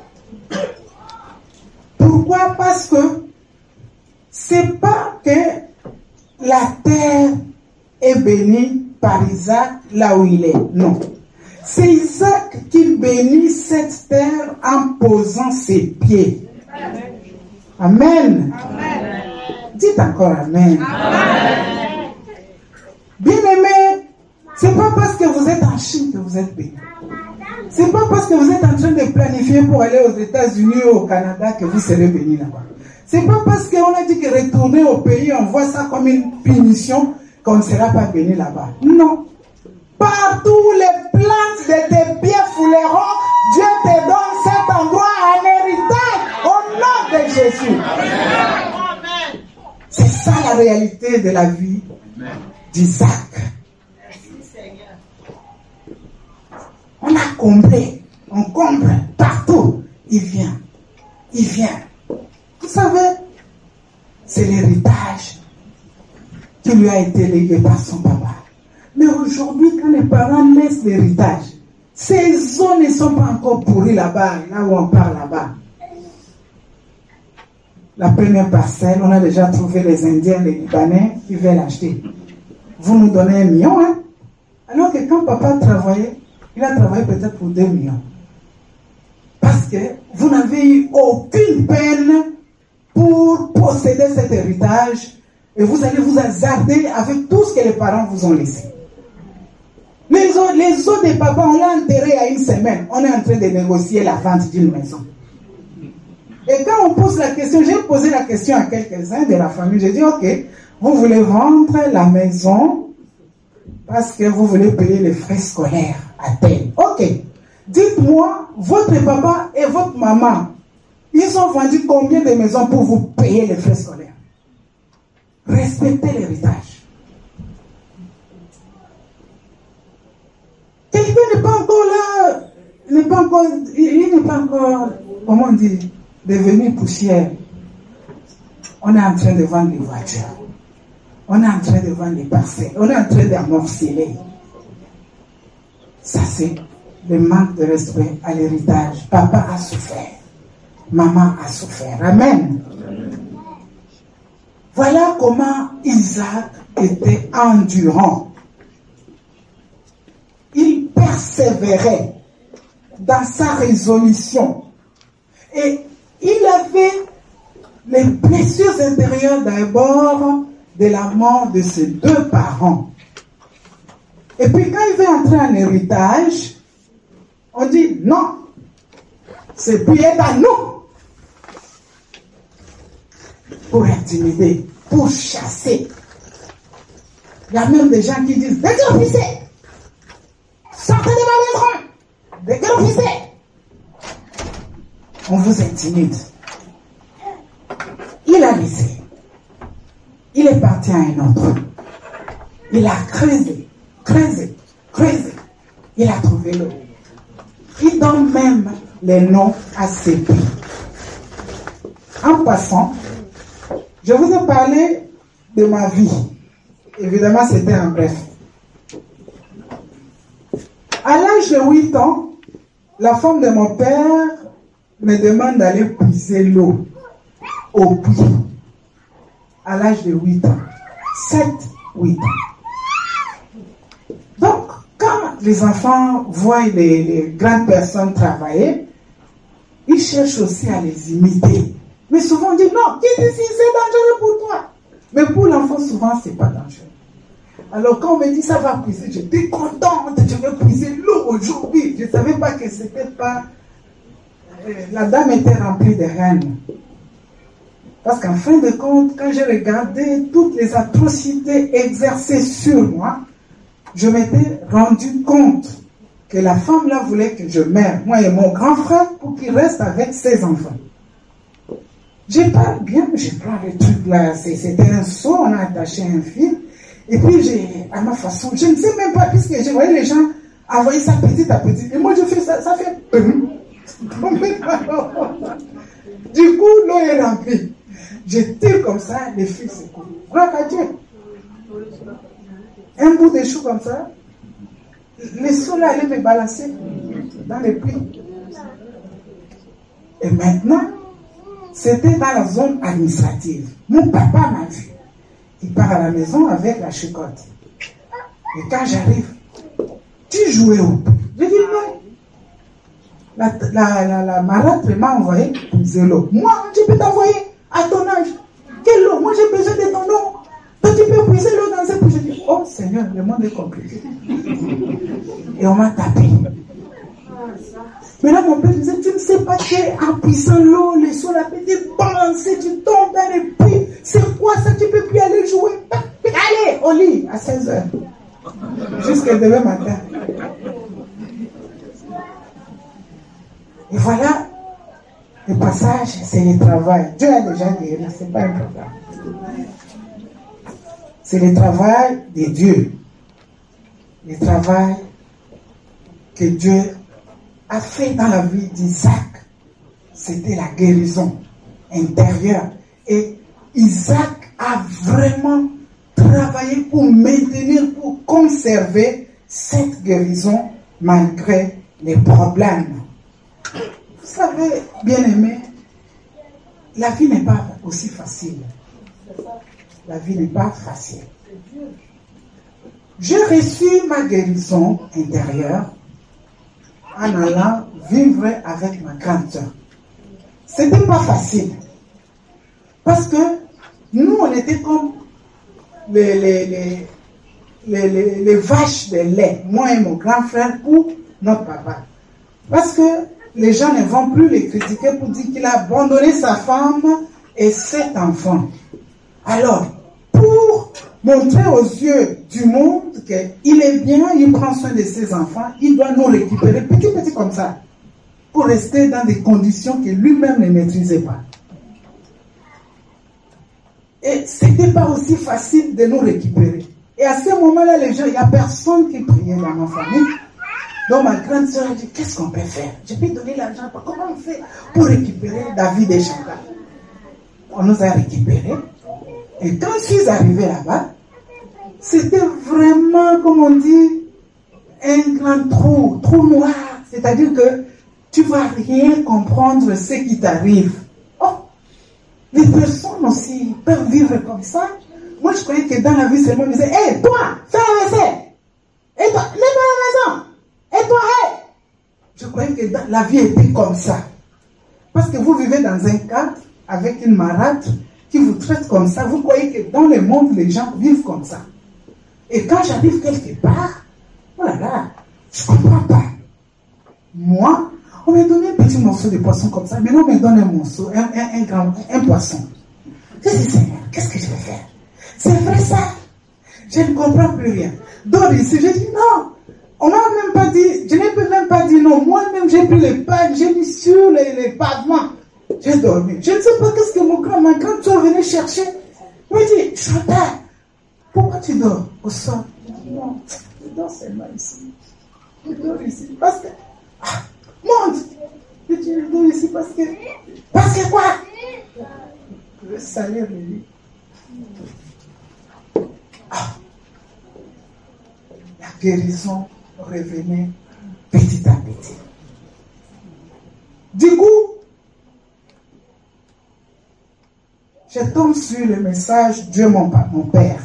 [SPEAKER 3] Pourquoi? Parce que c'est pas que la terre est bénie par Isaac là où il est. Non. C'est Isaac qui bénit cette terre en posant ses pieds. Amen. Amen. Dites encore Amen. Amen. Bien-aimés, c'est pas parce que vous êtes en Chine que vous êtes bénis. C'est pas parce que vous êtes en train de planifier pour aller aux États-Unis ou au Canada que vous serez bénis là-bas. C'est pas parce qu'on a dit que retourner au pays, on voit ça comme une punition qu'on ne sera pas béni là-bas. Non. Partout les plantes de tes pieds fouleront, Dieu te donne cet endroit en héritage au nom de Jésus. Amen. C'est ça la réalité de la vie d'Isaac. On a comblé, on comble partout. Il vient. Vous savez, c'est l'héritage qui lui a été légué par son papa. Mais aujourd'hui, quand les parents laissent l'héritage, ces eaux ne sont pas encore pourries là-bas, là où on part là-bas. La première parcelle, on a déjà trouvé les Indiens, les Libanais qui veulent l'acheter. Vous nous donnez 1 million, hein? Alors que quand papa travaillait, il a travaillé peut-être pour 2 millions. Parce que vous n'avez eu aucune peine pour posséder cet héritage et vous allez vous hasarder avec tout ce que les parents vous ont laissé. Les os des papas, on l'a enterré à 1 semaine. On est en train de négocier la vente d'une maison. Et quand on pose la question, j'ai posé la question à quelques-uns de la famille, j'ai dit, ok, vous voulez vendre la maison parce que vous voulez payer les frais scolaires à tel. Ok, dites-moi, votre papa et votre maman, ils ont vendu combien de maisons pour vous payer les frais scolaires? Respectez l'héritage. Quelqu'un n'est pas encore là, il n'est pas encore, comment on dit, devenu poussière. On est en train de vendre les voitures. On est en train de vendre les parcelles. On est en train d'amorceler. Ça, c'est le manque de respect à l'héritage. Papa a souffert. Maman a souffert. Amen. Voilà comment Isaac était endurant. Il persévérait dans sa résolution. Et il avait les blessures intérieures d'abord de la mort de ses 2 parents. Et puis quand il veut entrer en héritage, on dit non, c'est puis être à nous. Pour intimider, pour chasser. Il y a même des gens qui disent, déguerpissez, sortez de ma maison, déguerpissez. On vous intimide. Il a laissé. Il est parti à un autre. Il a creusé. Il a trouvé l'eau. Il donne même les noms à ses pays. En passant, je vous ai parlé de ma vie. Évidemment, c'était en bref. À l'âge de 8 ans, la femme de mon père me demande d'aller puiser l'eau au puits. À l'âge de 8 ans. 7-8 ans. Donc, quand les enfants voient les grandes personnes travailler, ils cherchent aussi à les imiter. Mais souvent on dit non, quitte ici, c'est dangereux pour toi. Mais pour l'enfant, souvent, c'est pas dangereux. Alors quand on me dit ça va puiser, j'étais contente, je vais puiser l'eau aujourd'hui. Je ne savais pas que c'était pas... La dame était remplie de reines. Parce qu'en fin de compte, quand j'ai regardé toutes les atrocités exercées sur moi, je m'étais rendu compte que la femme là voulait que je meure, moi et mon grand frère, pour qu'il reste avec ses enfants. Je parle bien, je prends le truc là, c'était un seau, on a attaché un fil, et puis j'ai, à ma façon, je ne sais même pas, puisque je voyais les gens envoyer ça petit à petit, et moi je fais ça, ça fait... Du coup, l'eau est remplie. Je tire comme ça, les fils se coupent. Gloire à Dieu. Un bout de chou comme ça, les seaux là allaient me balancer dans les puits. Et maintenant, c'était dans la zone administrative. Mon papa m'a vu. Il part à la maison avec la chicotte. Et quand j'arrive, tu jouais au puits. Je dis non. La marâtre m'a envoyé puiser l'eau. Moi, je peux t'envoyer à ton âge. Quelle eau? Moi, j'ai besoin de ton eau. Toi, tu peux puiser l'eau dans ce puits. Je dis, oh Seigneur, le monde est compliqué. Et on m'a tapé. Mais là, mon père disait, tu ne sais pas qu'en puissant l'eau, les seaux, la petite balancer, tu tombes dans les puits. C'est quoi ça? Tu ne peux plus aller jouer. Allez, au lit, à 16h. Jusqu'à demain matin. Et voilà, le passage, c'est le travail. Dieu a déjà guéri, ce n'est pas un problème. C'est le travail de Dieu. Le travail que Dieu a fait dans la vie d'Isaac. C'était la guérison intérieure. Et Isaac a vraiment travaillé pour maintenir, pour conserver conserver cette guérison malgré les problèmes. Vous savez, bien-aimés, la vie n'est pas aussi facile. La vie n'est pas facile. J'ai reçu ma guérison intérieure en allant vivre avec ma grande sœur. C'était pas facile. Parce que nous, on était comme les vaches de lait, moi et mon grand frère, pour notre papa. Parce que les gens ne vont plus les critiquer pour dire qu'il a abandonné sa femme et 7 enfants. Alors, pour montrer aux yeux du monde qu'il est bien, il prend soin de ses enfants, il doit nous récupérer petit comme ça, pour rester dans des conditions que lui-même ne maîtrisait pas. Et c'était pas aussi facile de nous récupérer. Et à ce moment-là, les gens, il n'y a personne qui priait dans ma famille. Donc ma grande sœur a dit, qu'est-ce qu'on peut faire? Je peux donner l'argent, comment on fait pour récupérer David et Chantal? On nous a récupérés. Et quand je suis arrivé là-bas, c'était vraiment, comme on dit, un grand trou noir. C'est-à-dire que tu ne vas rien comprendre ce qui t'arrive. Oh, les personnes aussi peuvent vivre comme ça. Moi, je croyais que dans la vie, seulement, on disait, hé, toi, fais la vaisselle. Et toi, lève-toi à la maison. Et toi, hé. Je croyais que la vie était comme ça. Parce que vous vivez dans un cadre avec une marâtre qui vous traite comme ça. Vous croyez que dans le monde, les gens vivent comme ça. Et quand j'arrive quelque part, oh là là, je ne comprends pas. Moi, on m'a donné un petit morceau de poisson comme ça. Maintenant, on me donne un morceau, un poisson. Je dis, Seigneur, qu'est-ce que je vais faire? C'est vrai ça? Je ne comprends plus rien. Donc ici, je dis non. On m'a même pas dit, je ne peux même pas dire non. Moi-même, j'ai pris les pailles, j'ai mis sur les pavements. J'ai dormi. Je ne sais pas qu'est-ce que ma grande soeur venait chercher. Il me dit, Chantal, pourquoi tu dors au sol? Je dis, non, je dors seulement ici. Je dors ici parce que... Ah, monte. Je dis, je dors ici parce que... Parce que quoi? Le salaire, lui. Ah. La guérison revenait petit à petit. Du coup, je tombe sur le message Dieu mon Père.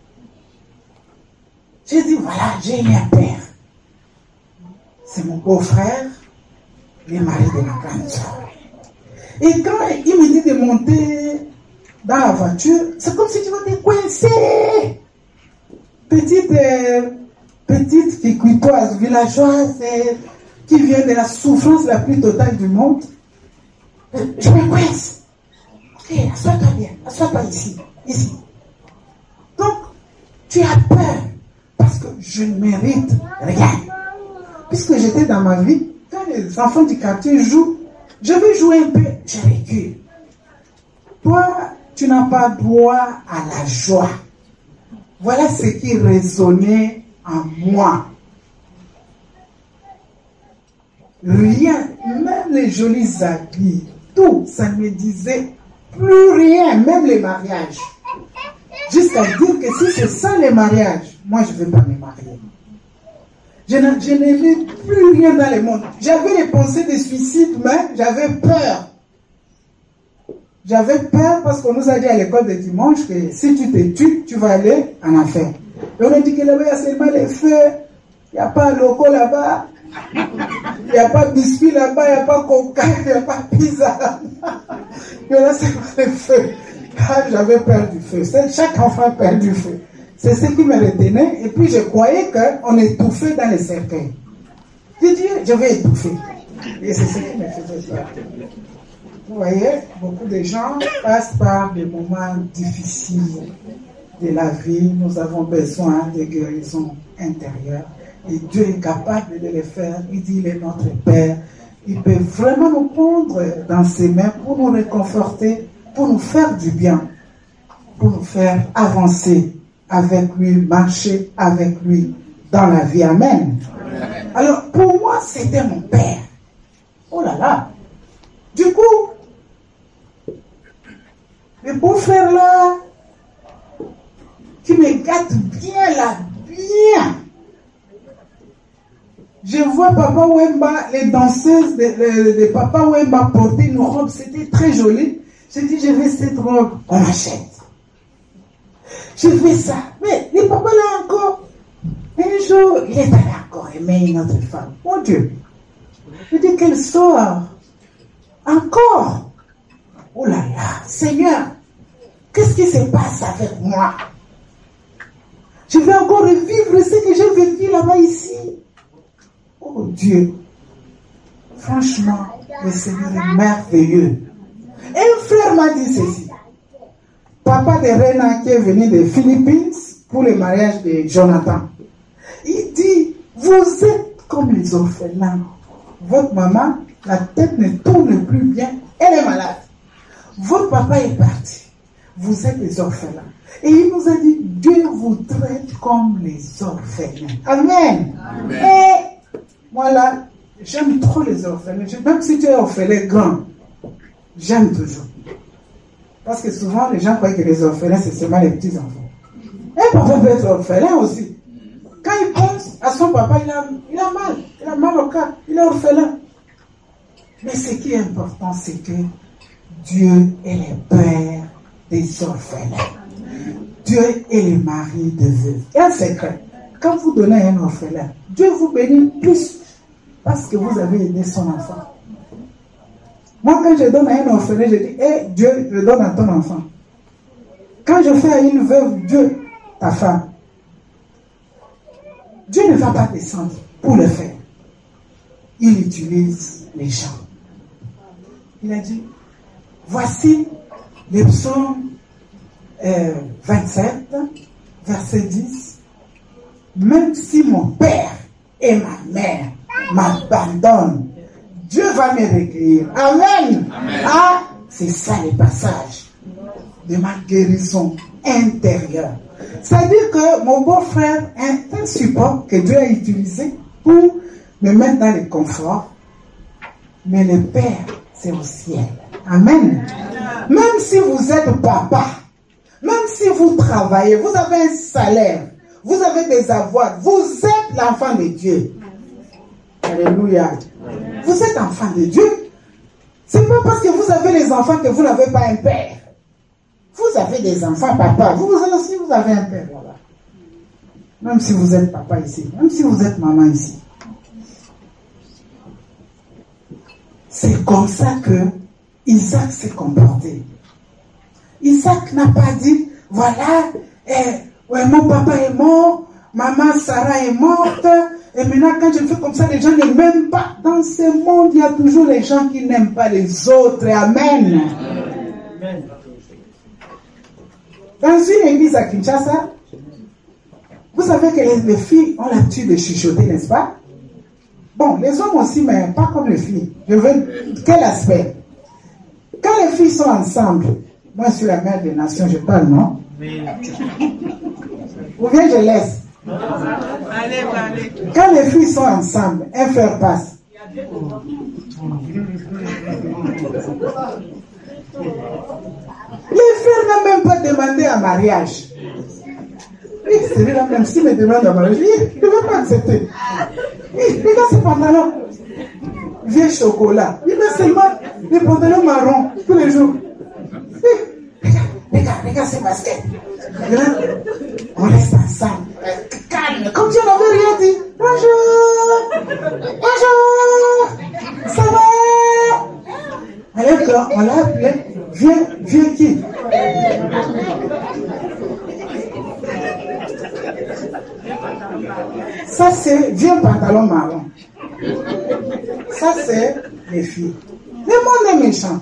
[SPEAKER 3] J'ai dit, voilà, j'ai eu un père. C'est mon beau-frère, le mari de ma grande soeur. Et quand il me dit de monter dans la voiture, c'est comme si tu étais coincé. Petite quiquitoise, villageoise, qui vient de la souffrance la plus totale du monde. Je me coince. Ok, assois-toi bien, assois-toi ici. Donc, tu as peur, parce que je ne mérite rien. Puisque j'étais dans ma vie, quand les enfants du quartier jouent, je vais jouer un peu, je recule. Toi, tu n'as pas droit à la joie. Voilà ce qui résonnait en moi. Rien, même les jolis habits, tout, ça ne me disait plus rien, même les mariages. Jusqu'à dire que si c'est ça les mariages, moi je ne veux pas me marier. Je n'aimais plus rien dans le monde. J'avais les pensées de suicide, mais j'avais peur. J'avais peur parce qu'on nous a dit à l'école de dimanche que si tu te tues, tu vas aller en enfer. Et on a dit que là-bas, il y a seulement les feux, il n'y a pas loco là-bas, il n'y a pas de biscuit là-bas, il n'y a pas coca, il n'y a pas pizza là-bas. Il y a seulement les feux. Ah, j'avais peur du feu. Chaque enfant a peur du feu. C'est ce qui me retenait. Et puis je croyais qu'on étouffait dans les cercueils. J'ai dit, je vais étouffer. Et c'est ce qui me faisait peur. Vous voyez, beaucoup de gens passent par des moments difficiles de la vie. Nous avons besoin de guérison intérieure. Et Dieu est capable de les faire. Il dit, il est notre Père. Il peut vraiment nous prendre dans ses mains pour nous réconforter, pour nous faire du bien, pour nous faire avancer avec lui, marcher avec lui dans la vie. Amen. Amen. Alors, pour moi, c'était mon Père. Oh là là. Du coup, le beau-frère là, qui me gâte bien là, bien. Je vois Papa Wemba, les danseuses de Papa Wemba porter une robe, c'était très joli. J'ai dit, je veux cette robe, on l'achète. Je fais ça. Mais le papa là encore, un jour, il est allé encore aimer une autre femme. Mon Dieu. Je dis, quel sort. Encore. Oh là là, Seigneur, qu'est-ce qui se passe avec moi? Je vais encore revivre ce que j'ai vécu là-bas ici. Oh Dieu. Franchement, le Seigneur est merveilleux. Un frère m'a dit ceci. Papa de Rena qui est venu des Philippines pour le mariage de Jonathan. Il dit, vous êtes comme les orphelins. Votre maman, la tête ne tourne plus bien, elle est malade. Votre papa est parti. Vous êtes les orphelins. Et il nous a dit, Dieu vous traite comme les orphelins. Amen. Amen. Et moi là, j'aime trop les orphelins. Même si tu es orphelin grand, j'aime toujours. Parce que souvent, les gens croient que les orphelins, c'est seulement les petits-enfants. Un papa peut être orphelin aussi. Quand il pense à son papa, il a mal. Il a mal au cœur. Il est orphelin. Mais ce qui est important, c'est que Dieu est le père des orphelins. Dieu est le mari de veuves. Et un secret, quand vous donnez à un orphelin, Dieu vous bénit plus parce que vous avez aidé son enfant. Moi, quand je donne à un orphelin, je dis, Dieu, je donne à ton enfant. Quand je fais à une veuve, Dieu, ta femme, Dieu ne va pas descendre pour le faire. Il utilise les gens. Il a dit, voici les psaumes 27, verset 10. Même si mon père et ma mère m'abandonnent, Dieu va me recueillir. Amen. Amen. Ah, c'est ça le passage de ma guérison intérieure. C'est-à-dire que mon beau-frère est un support que Dieu a utilisé pour me mettre dans le confort. Mais le Père, c'est au ciel. Amen. Même si vous êtes papa, même si vous travaillez, vous avez un salaire, vous avez des avoirs, vous êtes l'enfant de Dieu. Alléluia. Vous êtes enfant de Dieu. C'est pas parce que vous avez les enfants que vous n'avez pas un père. Vous avez des enfants, papa. Vous aussi, vous avez un père là-bas. Même si vous êtes papa ici, même si vous êtes maman ici. C'est comme ça que Isaac s'est comporté. Isaac n'a pas dit, voilà, ouais, mon papa est mort, maman Sarah est morte, et maintenant quand je fais comme ça, les gens ne m'aiment pas. Dans ce monde, il y a toujours les gens qui n'aiment pas les autres. Amen. Amen. Dans une église à Kinshasa, vous savez que les filles ont l'habitude de chuchoter, n'est-ce pas? Bon, les hommes aussi, mais pas comme les filles. Je veux quel aspect? Quand les filles sont ensemble, moi je suis la mère des nations, je parle, non? Ou bien je laisse? Allez. Quand les filles sont ensemble, un frère passe. Les frères n'ont même pas demandé un mariage. Celui-là, même s'il me demande un mariage, il ne veut pas accepter. Regarde ce pantalon. Vieux chocolat. Il met seulement des pantalons marrons tous les jours. Regarde ces baskets. On reste ensemble. Calme, comme si on n'avait rien dit. Bonjour. Ça va? Alors, on l'a appelé. Viens qui? Ça c'est vieux pantalon marron. Ça c'est les filles. Le monde est méchant.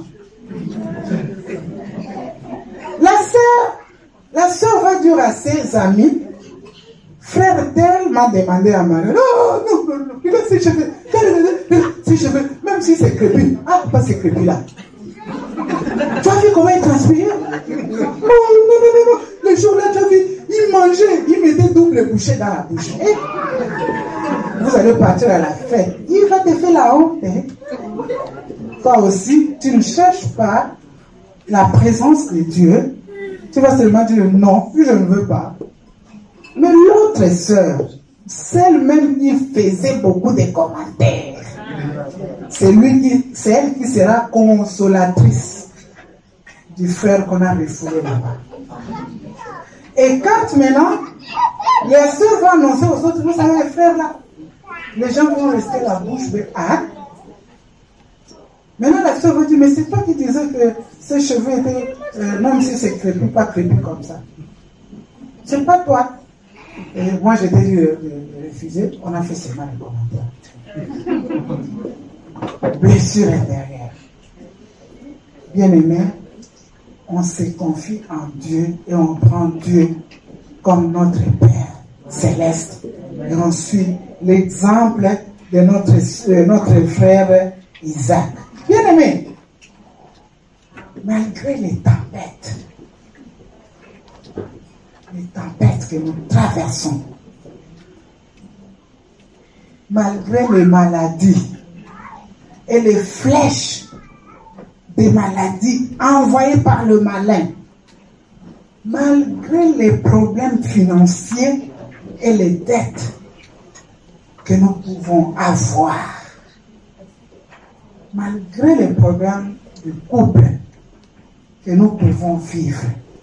[SPEAKER 3] La sœur va dire à ses amis, frère tel m'a demandé à marier. Non, il a ses cheveux. Ses cheveux, même si c'est crépu. Ah, pas ces crépus là. Tu as vu comment il transpirait? Non. Le jour-là, tu as vu, il mangeait, il mettait double bouchée dans la bouche. Et vous allez partir à la fête. Il va te faire la honte. Toi aussi, tu ne cherches pas la présence de Dieu. Tu vas seulement dire non, je ne veux pas. Mais l'autre sœur Celle même qui faisait beaucoup de commentaires. C'est elle qui sera consolatrice du frère qu'on a refoulé là-bas. Et quand maintenant, les sœurs vont annoncer aux autres, vous savez les frères là, les gens vont rester la bouche bée. Ah. Maintenant la sœur va dire, mais c'est toi qui disais que ses cheveux étaient, même si c'est crépu, pas crépu comme ça. C'est pas toi. Et moi j'ai dit de refuser, on a fait seulement les commentaires. Blessure intérieure. Bien aimé, on se confie en Dieu et on prend Dieu comme notre Père céleste. Et on suit l'exemple de notre frère Isaac. Bien aimé, malgré les tempêtes que nous traversons, malgré les maladies et les flèches des maladies envoyées par le malin, malgré les problèmes financiers et les dettes que nous pouvons avoir, malgré les problèmes de couple que nous pouvons vivre,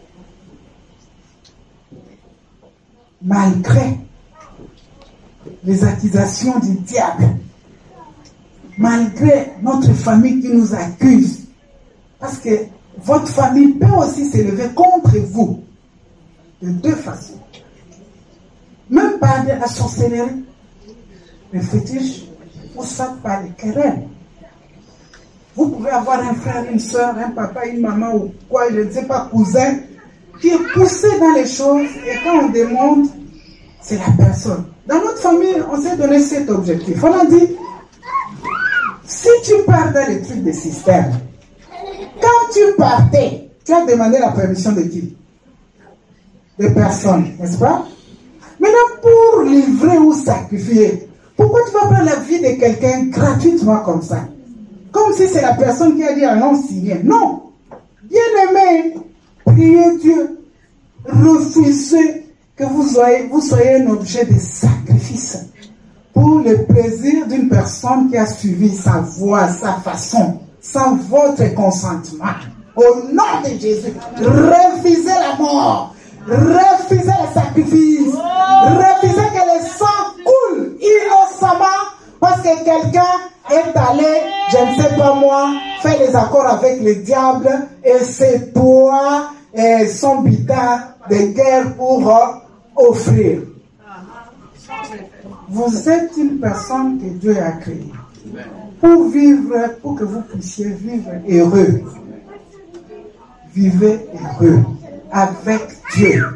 [SPEAKER 3] malgré les accusations du diable, malgré notre famille qui nous accuse, parce que votre famille peut aussi s'élever contre vous de deux façons. Même par la sorcellerie, le fétiche, ou ça par les querelles. Vous pouvez avoir un frère, une soeur, un papa, une maman ou quoi, je ne sais pas, cousin, qui est poussé dans les choses et quand on demande, c'est la personne. Dans notre famille, on s'est donné cet objectif. On a dit, si tu pars dans les trucs de système, quand tu partais, tu as demandé la permission de qui? De personne, n'est-ce pas? Maintenant, pour livrer ou sacrifier, pourquoi tu vas prendre la vie de quelqu'un gratuitement comme ça? Comme si c'est la personne qui a dit un non signé. Non! Bien aimé, priez Dieu, refusez que vous soyez un objet de sacrifice pour le plaisir d'une personne qui a suivi sa voie, sa façon, sans votre consentement. Au nom de Jésus, refusez la mort, refusez le sacrifice, refusez que le sang coule innocemment parce que quelqu'un est allé, je ne sais pas moi, faire les accords avec le diable et c'est toi et son butin de guerre pour offrir. Vous êtes une personne que Dieu a créée pour vivre, pour que vous puissiez vivre heureux. Vivez heureux avec Dieu.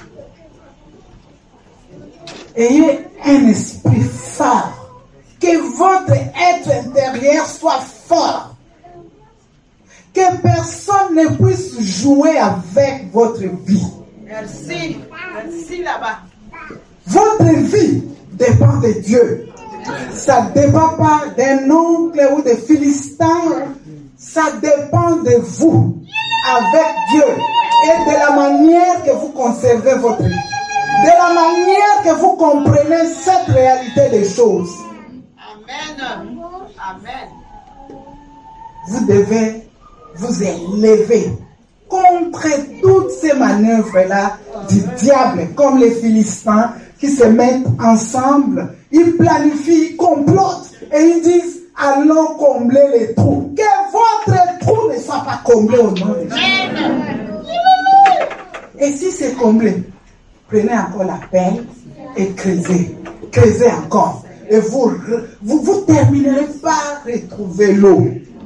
[SPEAKER 3] Ayez un esprit fort. Que votre être intérieur soit fort. Que personne ne puisse jouer avec votre vie.
[SPEAKER 4] Merci. Merci là-bas.
[SPEAKER 3] Votre vie dépend de Dieu. Ça ne dépend pas d'un oncle ou des Philistins. Ça dépend de vous. Avec Dieu. Et de la manière que vous conservez votre vie. De la manière que vous comprenez cette réalité des choses.
[SPEAKER 4] Amen. Amen.
[SPEAKER 3] Vous devez vous élever contre toutes ces manœuvres-là du diable, comme les Philistins qui se mettent ensemble, ils planifient, ils complotent et ils disent allons combler les trous. Que votre trou ne soit pas comblé au nom de Jésus. Et si c'est comblé, prenez encore la pelle et creusez. Creusez encore. Et vous terminerez par retrouver l'eau.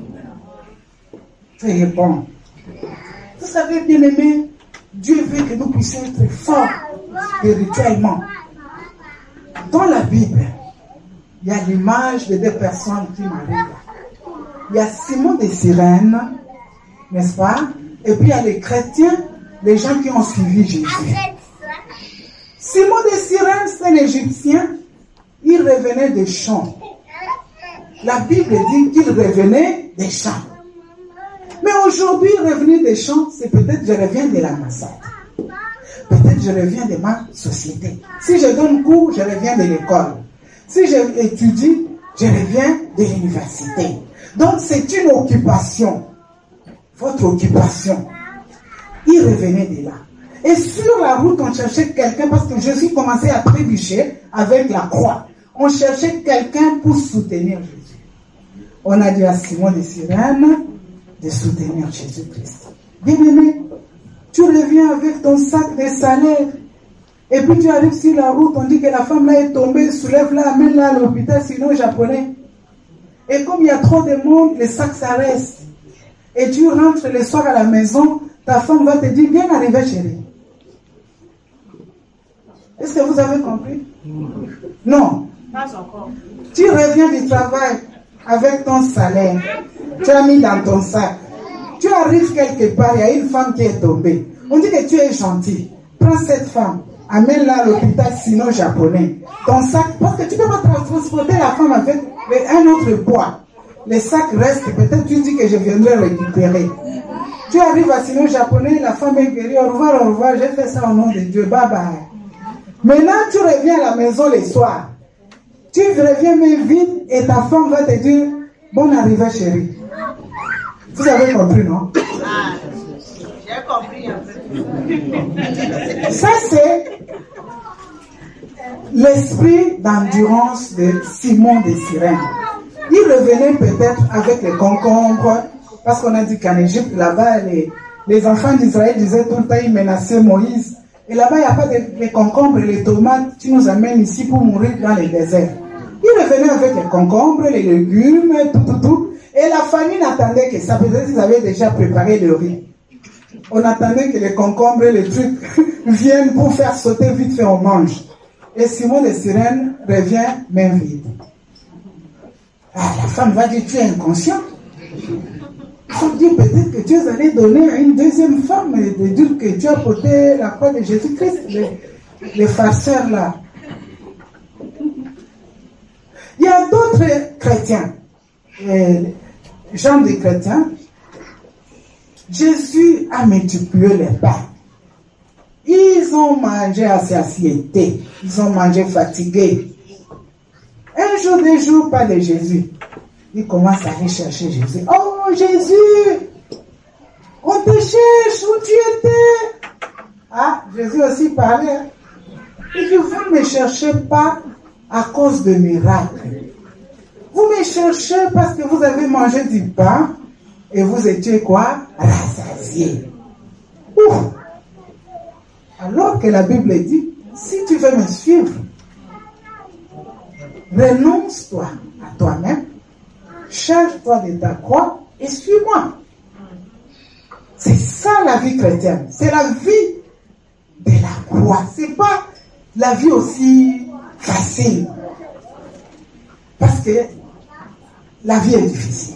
[SPEAKER 3] Très bon. Vous savez, bien aimé, Dieu veut que nous puissions être forts spirituellement. Dans la Bible, il y a l'image de deux personnes qui m'arrivent. Il y a Simon de Cyrène, n'est-ce pas? Et puis il y a les chrétiens, les gens qui ont suivi Jésus. Simon de Cyrène, c'est un Égyptien. Il revenait des champs. La Bible dit qu'il revenait des champs. Mais aujourd'hui, revenir des champs, c'est peut-être je reviens de la massacre. Peut-être je reviens de ma société. Si je donne cours, je reviens de l'école. Si j'étudie, je reviens de l'université. Donc c'est une occupation. Votre occupation. Il revenait de là. Et sur la route, on cherchait quelqu'un, parce que Jésus commençait à trébucher avec la croix. On cherchait quelqu'un pour soutenir Jésus. On a dit à Simon de Cyrène de soutenir Jésus-Christ. Bien-aimé, tu reviens avec ton sac de salaire. Et puis tu arrives sur la route, on dit que la femme là est tombée, soulève-la, amène-la à l'hôpital, sinon japonais. Et comme il y a trop de monde, le sac ça reste. Et tu rentres le soir à la maison, ta femme va te dire, bien arrivé chérie. Est-ce que vous avez compris? Non.
[SPEAKER 4] Pas encore.
[SPEAKER 3] Tu reviens du travail avec ton salaire. Tu as mis dans ton sac. Tu arrives quelque part, il y a une femme qui est tombée. On dit que tu es gentil. Prends cette femme, amène-la à l'hôpital, sinon japonais. Ton sac, parce que tu ne peux pas transporter la femme avec un autre poids. Les sacs restent, peut-être tu dis que je viendrai récupérer. Tu arrives à sinon japonais, la femme est guérie, au revoir, j'ai fait ça au nom de Dieu, bye bye. Maintenant, tu reviens à la maison le soir. Tu reviens même vite et ta femme va te dire, bonne arrivée chérie. Vous avez compris, non?
[SPEAKER 4] Ah, j'ai compris un peu.
[SPEAKER 3] Ça, c'est l'esprit d'endurance de Simon de Cyrène. Il revenait peut-être avec les concombres, parce qu'on a dit qu'en Égypte, là-bas, les enfants d'Israël disaient tout le temps, ils menaçaient Moïse. Et là-bas, il n'y a pas de concombres et les tomates. Tu nous amènes ici pour mourir dans les déserts. Il revenait avec les concombres, les légumes, tout. Et la famille n'attendait que ça. Peut-être qu'ils avaient déjà préparé le riz. On attendait que les concombres et les trucs viennent pour faire sauter vite fait, on mange. Et Simon de Cyrène revient main vide. Ah, la femme va dire, tu es inconscient. Il faut dire peut-être que Dieu allait donner à une deuxième femme et de dire que tu as porté la croix de Jésus-Christ, les farceurs là. Il y a d'autres chrétiens, gens de chrétiens. Jésus a multiplié les pains. Ils ont mangé à satiété. Ils ont mangé fatigués. Un jour, deux jours, pas de Jésus. Ils commencent à aller chercher Jésus. Oh Jésus, on te cherche, où tu étais? Ah, Jésus aussi parlait. Il dit, vous ne me cherchez pas à cause de miracles. Vous me cherchez parce que vous avez mangé du pain et vous étiez quoi? Rassasiés. Ouf! Alors que la Bible dit, si tu veux me suivre, renonce-toi à toi-même, charge-toi de ta croix et suis-moi. C'est ça la vie chrétienne. C'est la vie de la croix. C'est pas la vie aussi facile. Parce que la vie est difficile.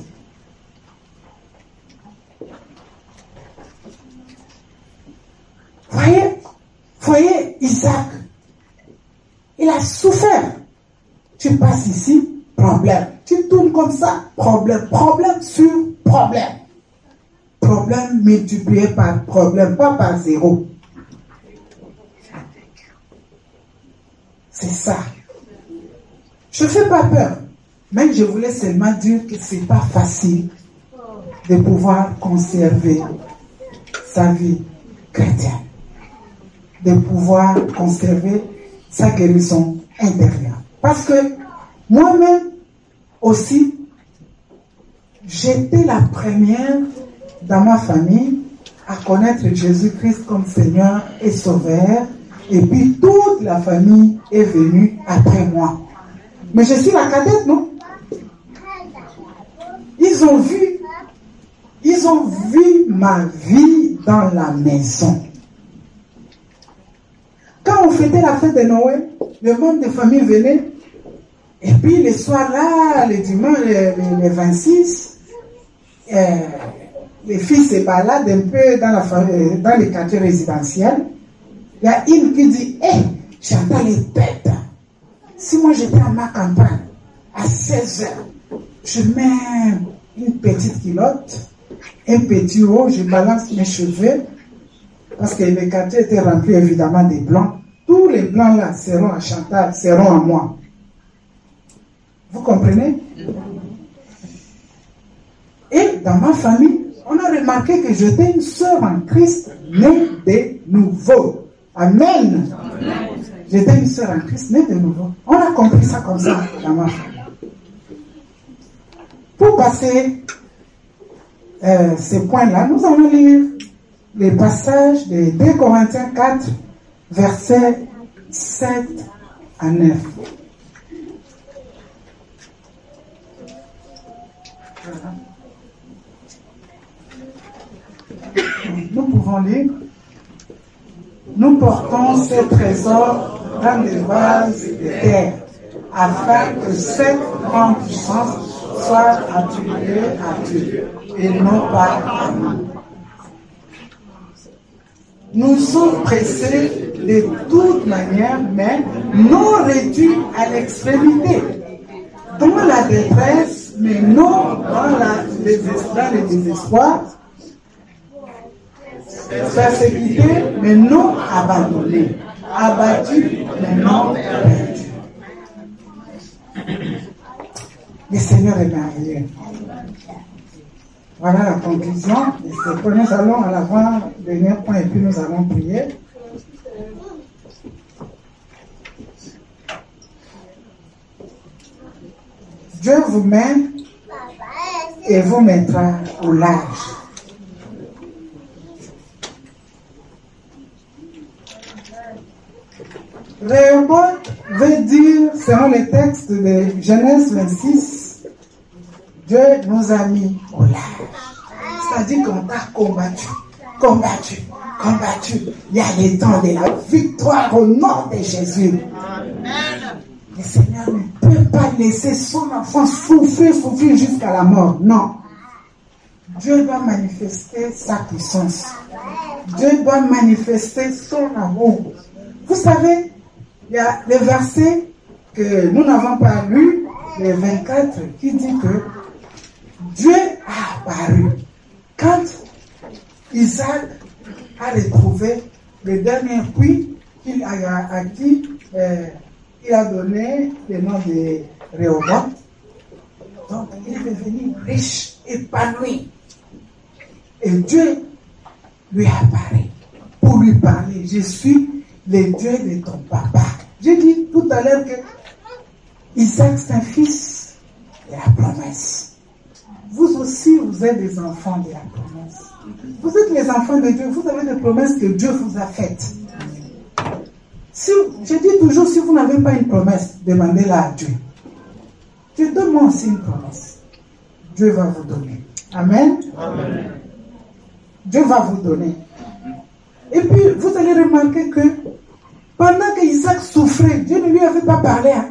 [SPEAKER 3] Voyez Isaac. Il a souffert. Tu passes ici, problème. Tu tournes comme ça, problème. Problème sur problème. Problème multiplié par problème, pas par zéro. C'est ça. Je ne fais pas peur. Mais je voulais seulement dire que ce n'est pas facile de pouvoir conserver sa vie chrétienne. De pouvoir conserver sa guérison intérieure. Parce que moi-même aussi, j'étais la première dans ma famille à connaître Jésus-Christ comme Seigneur et Sauveur. Et puis toute la famille est venue après moi. Mais je suis la cadette, non? Ils ont vu ma vie dans la maison. Quand on fêtait la fête de Noël, le monde de famille venait. Et puis le soir là, le dimanche, le 26, les filles se baladent un peu dans les quartiers résidentiels. Il y a une qui dit, j'entends les têtes. Si moi j'étais à ma campagne, à 16h, je mets une petite culotte, un petit haut, je balance mes cheveux, parce que les quartiers étaient remplis évidemment des blancs. Tous les blancs là seront à Chantal, seront à moi. Vous comprenez? Et dans ma famille, on a remarqué que j'étais une sœur en Christ née de nouveau. Amen. J'étais une sœur en Christ née de nouveau. On a compris ça comme ça dans ma famille. Pour passer ces points-là, nous allons lire les passages de 2 Corinthiens 4, versets 7 à 9. Voilà. Nous pouvons lire. Nous portons ces trésors dans des vases de terre, afin que cette grande puissance soit attribuée à Dieu et non pas à nous. Nous sommes pressés de toute manière, mais non réduits à l'extrémité, dans la détresse, mais non dans le désespoir, persécutés, mais non abandonnés, abattus, mais non perdus. Le Seigneur est merveilleux. Voilà la conclusion. Nous allons à l'avant-dernier point et puis nous allons prier. Dieu vous met et vous mettra au large. Rehoboth veut dire, selon les textes de Genèse 26, Dieu nous a mis au large. C'est-à-dire qu'on t'a combattu. Il y a les temps de la victoire au nom de Jésus. Amen. Le Seigneur ne peut pas laisser son enfant souffrir jusqu'à la mort. Non. Dieu doit manifester sa puissance. Dieu doit manifester son amour. Vous savez, il y a des versets que nous n'avons pas lus, les 24, qui dit que Dieu a apparu. Quand Isaac a retrouvé le dernier puits à qui il a donné le nom de Rehoboth, donc il est devenu riche, épanoui. Et Dieu lui apparaît pour lui parler. Je suis le Dieu de ton papa. J'ai dit tout à l'heure que Isaac, c'est un fils de la promesse. Vous aussi, vous êtes des enfants de la promesse. Vous êtes les enfants de Dieu. Vous avez des promesses que Dieu vous a faites. Je dis toujours, si vous n'avez pas une promesse, demandez-la à Dieu. Dieu, donne-moi aussi une promesse. Dieu va vous donner. Amen. Amen. Dieu va vous donner. Et puis, vous allez remarquer que pendant que Isaac souffrait, Dieu ne lui avait pas parlé. Hein?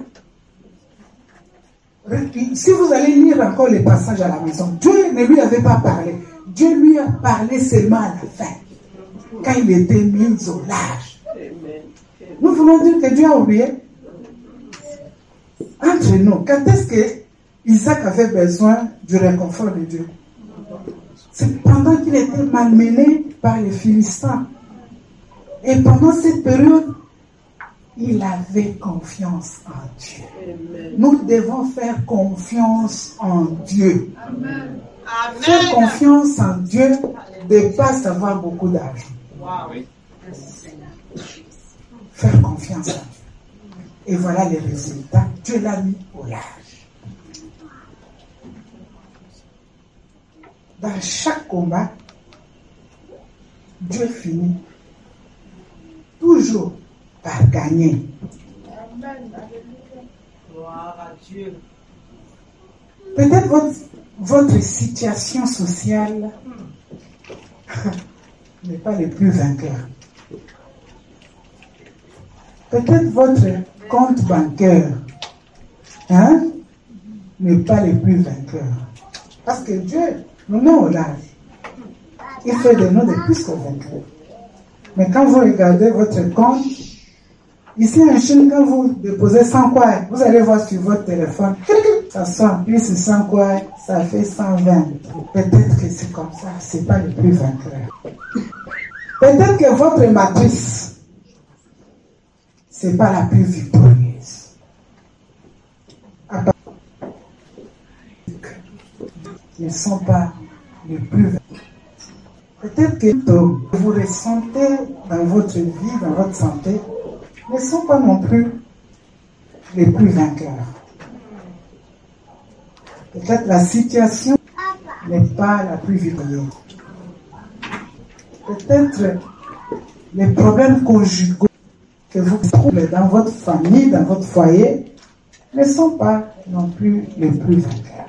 [SPEAKER 3] Si vous allez lire encore les passages à la maison, Dieu ne lui avait pas parlé. Dieu lui a parlé seulement à la fin, quand il était mis au large. Nous voulons dire que Dieu a oublié. Entre nous, quand est-ce que Isaac avait besoin du réconfort de Dieu? C'est pendant qu'il était malmené par les Philistins. Et pendant cette période, il avait confiance en Dieu. Amen. Nous devons faire confiance en Dieu. Amen. Faire confiance en Dieu dépasse avoir beaucoup d'argent. Wow. Faire confiance en Dieu. Et voilà les résultats. Dieu l'a mis au large. Dans chaque combat, Dieu finit toujours par gagner. Amen. Gloire à Dieu. Peut-être votre situation sociale n'est pas le plus vainqueur. Peut-être votre compte bancaire n'est pas le plus vainqueur. Parce que Dieu nous met au large. Il fait de nous des plus que vainqueurs. Mais quand vous regardez votre compte, ici en Chine, quand vous déposez 100 kwai, vous allez voir sur votre téléphone, ça sonne, plus 100 kwai, ça fait 120. Peut-être que c'est comme ça, c'est pas le plus vainqueur. Peut-être que votre matrice, ce n'est pas la plus victorieuse. Ils ne sont pas les plus. Peut-être que vous ressentez dans votre vie, dans votre santé, ne sont pas non plus les plus vainqueurs. Peut-être la situation n'est pas la plus victorieuse. Peut-être les problèmes conjugaux que vous trouvez dans votre famille, dans votre foyer, ne sont pas non plus les plus vainqueurs.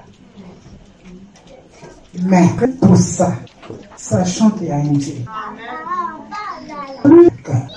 [SPEAKER 3] Mais tout ça, sachant qu'il y a un Dieu. Plus qu'un.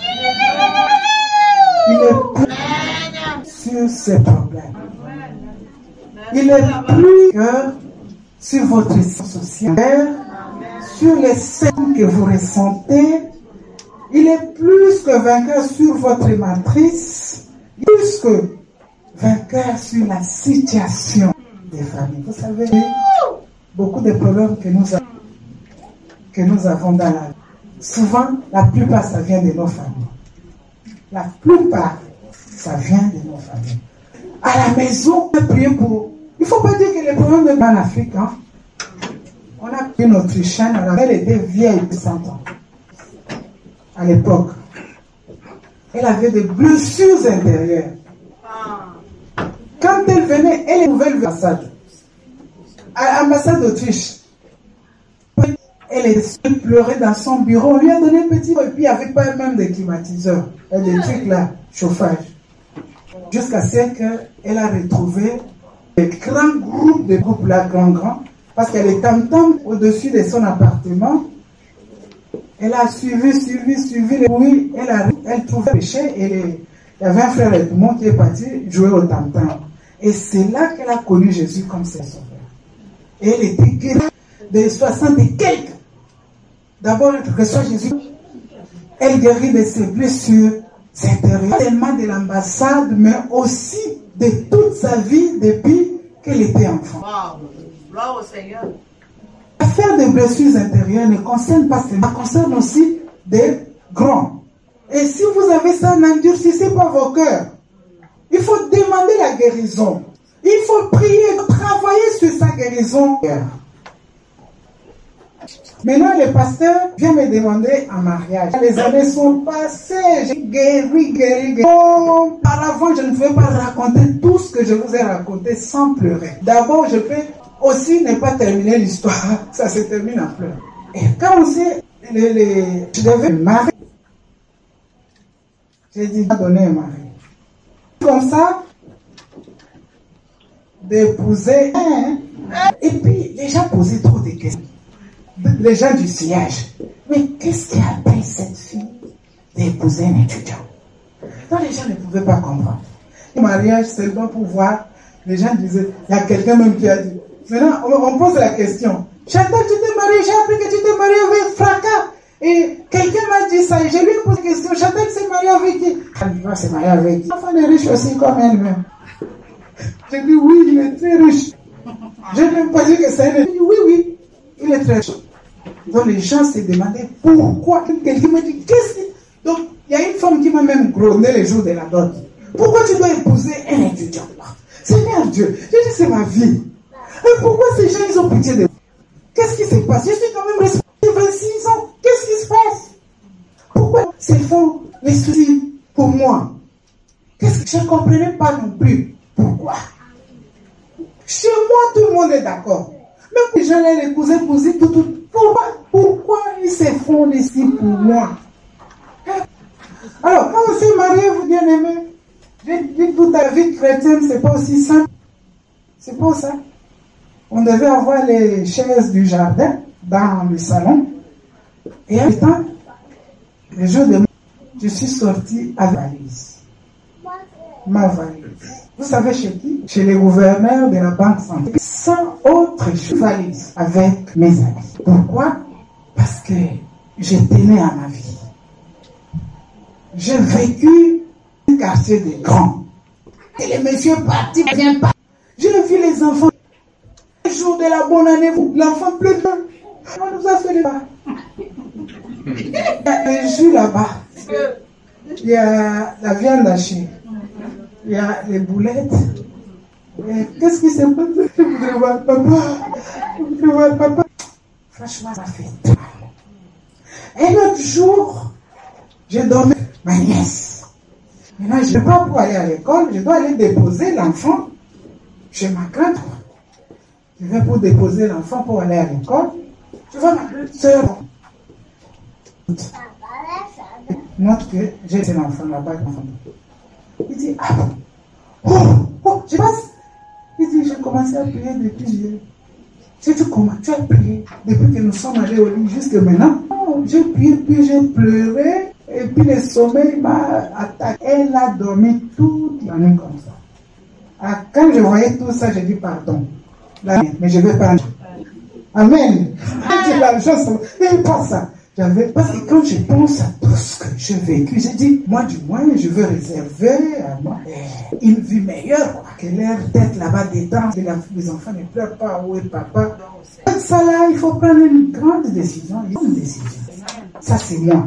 [SPEAKER 3] Il est plus sur ces problèmes. Il est plus que sur votre social, sur les scènes que vous ressentez. Il est plus que vainqueur sur votre matrice, plus que vainqueur sur la situation des familles. Vous savez, beaucoup de problèmes que nous avons dans la vie. Souvent, la plupart, ça vient de nos familles. La plupart, ça vient de nos familles. À la maison, on a prié pour... Il ne faut pas dire que les problèmes de en Afrique, hein. On a pris une Autrichienne, elle était vieille de 100 ans. À l'époque. Elle avait des blessures intérieures. Quand elle venait, elle est nouvelle ambassade. À l'ambassade d'Autriche. Elle pleurait dans son bureau. On lui a donné un petit... Et puis, il n'y avait pas même de climatiseur. Des trucs là, chauffage. Jusqu'à ce qu'elle a retrouvé des grands groupes, des groupes là, grands, parce qu'elle est tam-tam au-dessus de son appartement. Elle a suivi les bruits. Elle trouvait péché et il y avait un frère Edmond qui est parti jouer au tam-tam. Et c'est là qu'elle a connu Jésus comme son sauveur. Et elle était guérie de 60 et quelques. D'abord, elle reçoit Jésus. Elle guérit de ses blessures intérieures, tellement de l'ambassade, mais aussi de toute sa vie depuis qu'elle était enfant.
[SPEAKER 4] Wow. Gloire au Seigneur.
[SPEAKER 3] L'affaire des blessures intérieures ne concerne pas seulement, ça concerne aussi des grands. Et si vous avez ça, n'endurcissez pas vos cœurs. Il faut demander la guérison. Il faut prier, travailler sur sa guérison. Maintenant, le pasteur vient me demander un mariage. Les années sont passées, j'ai guéri. Auparavant, je ne pouvais pas raconter tout ce que je vous ai raconté sans pleurer. D'abord, je peux aussi ne pas terminer l'histoire. Ça se termine en pleurs. Et quand je devais me marier, j'ai dit, donner un mari. Comme ça, d'épouser un. Et puis, les gens posaient trop de questions. Les gens du siège. Mais qu'est-ce qui a pris cette fille d'épouser un étudiant? Donc les gens ne pouvaient pas comprendre. Le mariage, c'est bon pour voir. Les gens disaient, il y a quelqu'un même qui a dit. Maintenant, on pose la question. Chantal, tu t'es mariée, j'ai appris que tu t'es mariée avec fracas. Et quelqu'un m'a dit ça, et je lui ai posé la question. Chantal s'est mariée avec qui? Elle s'est mariée avec qui? L'enfant est riche aussi comme elle-même. J'ai dit oui, il est très riche. Je n'ai même pas dit que c'est elle. J'ai dit oui, il est très riche. Donc les gens se demandaient pourquoi. Quelqu'un m'a dit, qu'est-ce que... Donc il y a une femme qui m'a même grogné les jours de la dot. Pourquoi tu dois épouser un étudiant? Seigneur Dieu, j'ai dit c'est ma vie. Et pourquoi ces gens ils ont pitié de moi? Qu'est-ce qui se passe? Je suis quand même resté 26 ans. Qu'est-ce qui se passe? Pourquoi ces femmes les soucis pour moi? Qu'est-ce que je ne comprenais pas non plus? Pourquoi? Chez moi, tout le monde est d'accord. Même les gens, les cousins, tout. Pourquoi ils se font ici pour moi? Alors, quand on s'est marié, vous bien-aimés, j'ai dit toute la vie chrétienne, c'est pas aussi simple. C'est pas ça. On devait avoir les chaises du jardin dans le salon. Et en temps, le jour de je suis sortie avec ma valise. Vous savez chez qui? Chez les gouverneurs de la Banque centrale. Sans autre valise avec mes amis. Pourquoi? Parce que je tenais à ma vie. J'ai vécu un quartier de grands. Et les messieurs partis ne viennent pas. J'ai vu les enfants. Le jour de la bonne année, l'enfant pleure. On nous a fait les pas. Il y a des jus là-bas. Il y a la viande hachée. Il y a les boulettes. Qu'est-ce qui s'est passé? Je voudrais voir papa. Je voudrais voir papa. Franchement, ça fait mal. Un autre jour, j'ai dormi avec ma nièce. Maintenant, je ne vais pas pour aller à l'école. Je dois aller déposer l'enfant chez ma grande. Je vais pour déposer l'enfant pour aller à l'école. Je vois ma grande soeur. Note que j'ai laissé l'enfant là-bas. Il dit, ah bon, je passe. Il dit, j'ai commencé à prier depuis hier. J'ai dit, comment tu as prié depuis que nous sommes allés au lit jusque maintenant? Oh, j'ai prié, puis j'ai pleuré, et puis le sommeil m'a attaqué. Elle a dormi toute la nuit comme ça. Ah, quand je voyais tout ça, j'ai dit, pardon. Mais je vais prendre. Amen. J'ai l'argent, et pas ça. Parce que quand je pense à tout ce que j'ai vécu, j'ai dit, moi du moins, je veux réserver à moi une vie meilleure que l'air d'être là-bas dedans, que les enfants ne pleurent pas, où est papa. Ça là, il faut prendre une grande décision. Une décision. Ça, c'est moi.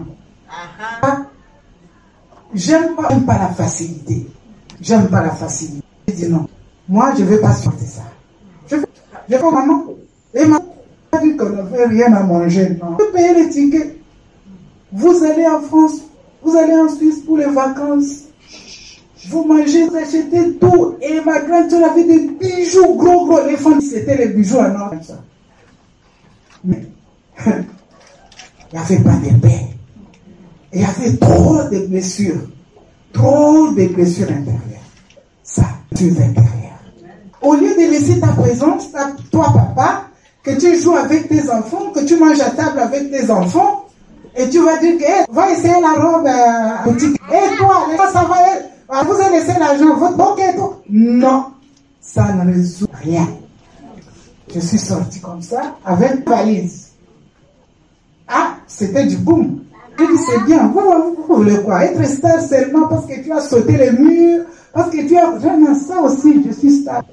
[SPEAKER 3] J'aime pas la facilité. J'aime pas la facilité. Je dis non. Moi, je ne vais pas supporter ça. Je vais maman. Et maman dit qu'on n'avait rien à manger. Non. Vous payez les tickets. Vous allez en France, vous allez en Suisse pour les vacances. Vous mangez, vous achetez tout. Et ma grande-soeur avait des bijoux gros. Les femmes, c'était les bijoux en or. Mais il n'y avait pas de paix. Il y avait trop de blessures. Trop de blessures intérieures. Ça, tu es intérieur. Au lieu de laisser ta présence, toi, papa, que tu joues avec tes enfants, que tu manges à table avec tes enfants, et tu vas dire que hey, va essayer la robe boutique. Et toi, ça va, vous avez laissé l'argent, votre banque et tout. Non, ça ne résout rien. Je suis sorti comme ça, avec une valise. Ah, c'était du boom. Je dis, c'est bien, vous voulez quoi? Être star seulement parce que tu as sauté les murs, parce que tu as... J'aime ça aussi, je suis star.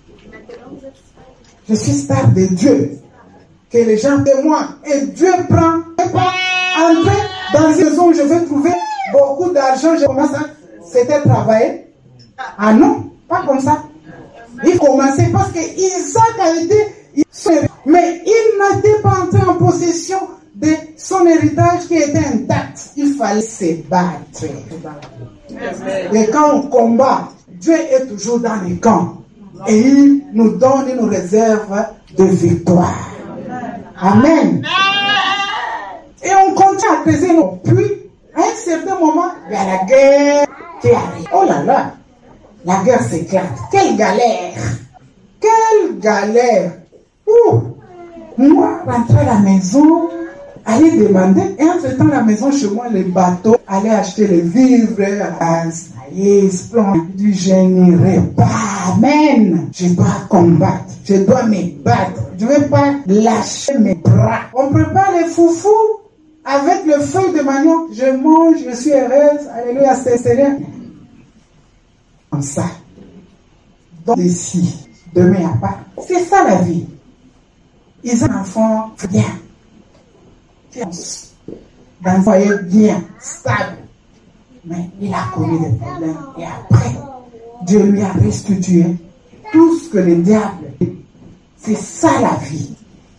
[SPEAKER 3] Je suis star de Dieu. Que les gens témoignent. Et Dieu prend. Entrer dans une maison où je vais trouver beaucoup d'argent. Je commence à. C'était travailler. Ah non, pas comme ça. Il commençait parce que Isaac a été. Mais il n'était pas entré en possession de son héritage qui était intact. Il fallait se battre. Et quand on combat, Dieu est toujours dans les camps. Et il nous donne, il nous réserve de victoire. Amen. Et on continue à creuser nos puits. À un certain moment, il y a la guerre qui arrive. Oh là là, la guerre s'éclate. Quelle galère! Quelle galère! Ouh! Moi, rentrer à la maison, aller demander, et entre-temps, la maison chez moi, les bateaux, aller acheter les vivres, du je n'irai pas. Amen. Je dois combattre. Je dois me battre. Je ne vais pas lâcher mes bras. On prépare les foufous avec le feuille de manioc. Je mange, je suis heureuse. Alléluia, c'est rien. Comme ça. Donc, ici, demain à part. C'est ça la vie. Ils ont un enfant bien. Dans un foyer bien, stable. Mais il a connu des problèmes. Et après, Dieu lui a restitué tout ce que le diable. C'est ça la vie.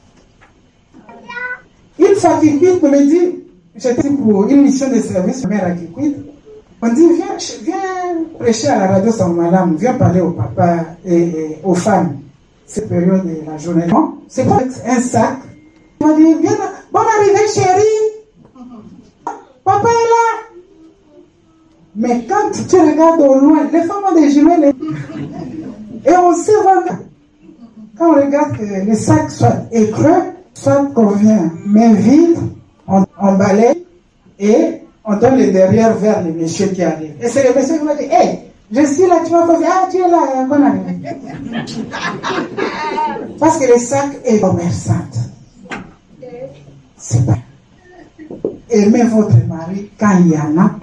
[SPEAKER 3] Une fois qu'il quitte, on me dit, j'étais pour une mission de service, ma mère qui quitte. On dit, viens prêcher à la radio sans madame, viens parler au papa et aux femmes. Cette période de la journée. Non, c'est pas un sac. On dit, viens là, bonne arrivée chérie. Papa est là. Mais quand tu regardes au loin, les femmes ont des jumelles. Et on sait vraiment. Quand on regarde que les sacs soient écreux, soit qu'on vient main vide, on balaye et on donne le derrière vers les messieurs qui arrivent. Et c'est les messieurs qui vont dire, hey, je suis là, tu vas pas dire, ah, tu es là, bonne arrivée. Parce que le sac est commerçante. C'est pas. Aimez votre mari quand il y en a.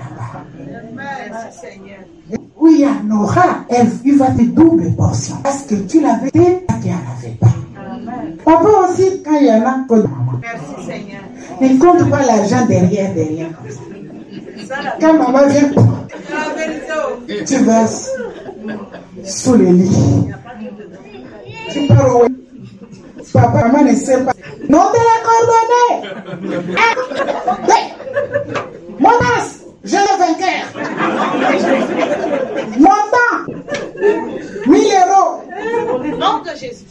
[SPEAKER 3] Oui, il y en aura. Il va te double portion. Parce que tu l'avais fait, qu'il n'y en avait pas. Papa aussi, quand il y en a, pour maman.
[SPEAKER 4] Merci Seigneur.
[SPEAKER 3] Ne compte pas l'argent derrière. Quand maman vient, tu vas sous le lit. Tu pars où? Papa, maman ne sait pas. Non de la coordonnée. Monas, je le vainqueur. Montant 1 000 euros.
[SPEAKER 4] Au nom de Jésus.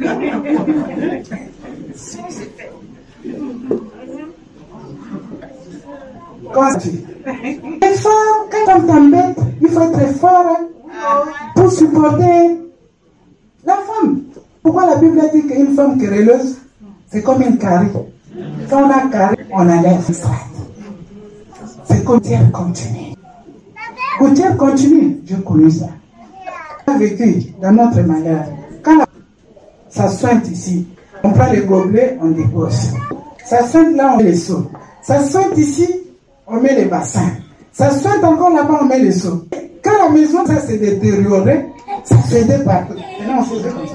[SPEAKER 3] Les femmes, quand on t'embête, il faut être fort pour supporter la femme. Pourquoi la Bible dit qu'une femme querelleuse, c'est comme une carie. Quand on a carie, on enlève une strate. C'est Gouttière continue. Gouttière continue, je connais ça. On a vécu dans notre malheur. Quand ça sointe ici, on prend les gobelets, on dépose. Ça sointe là, on met les seaux. Ça sointe ici, on met les bassins. Ça sointe encore là-bas, on met les seaux. Quand la maison, ça s'est détérioré, ça se faisait partout. Maintenant, on faisait comme ça.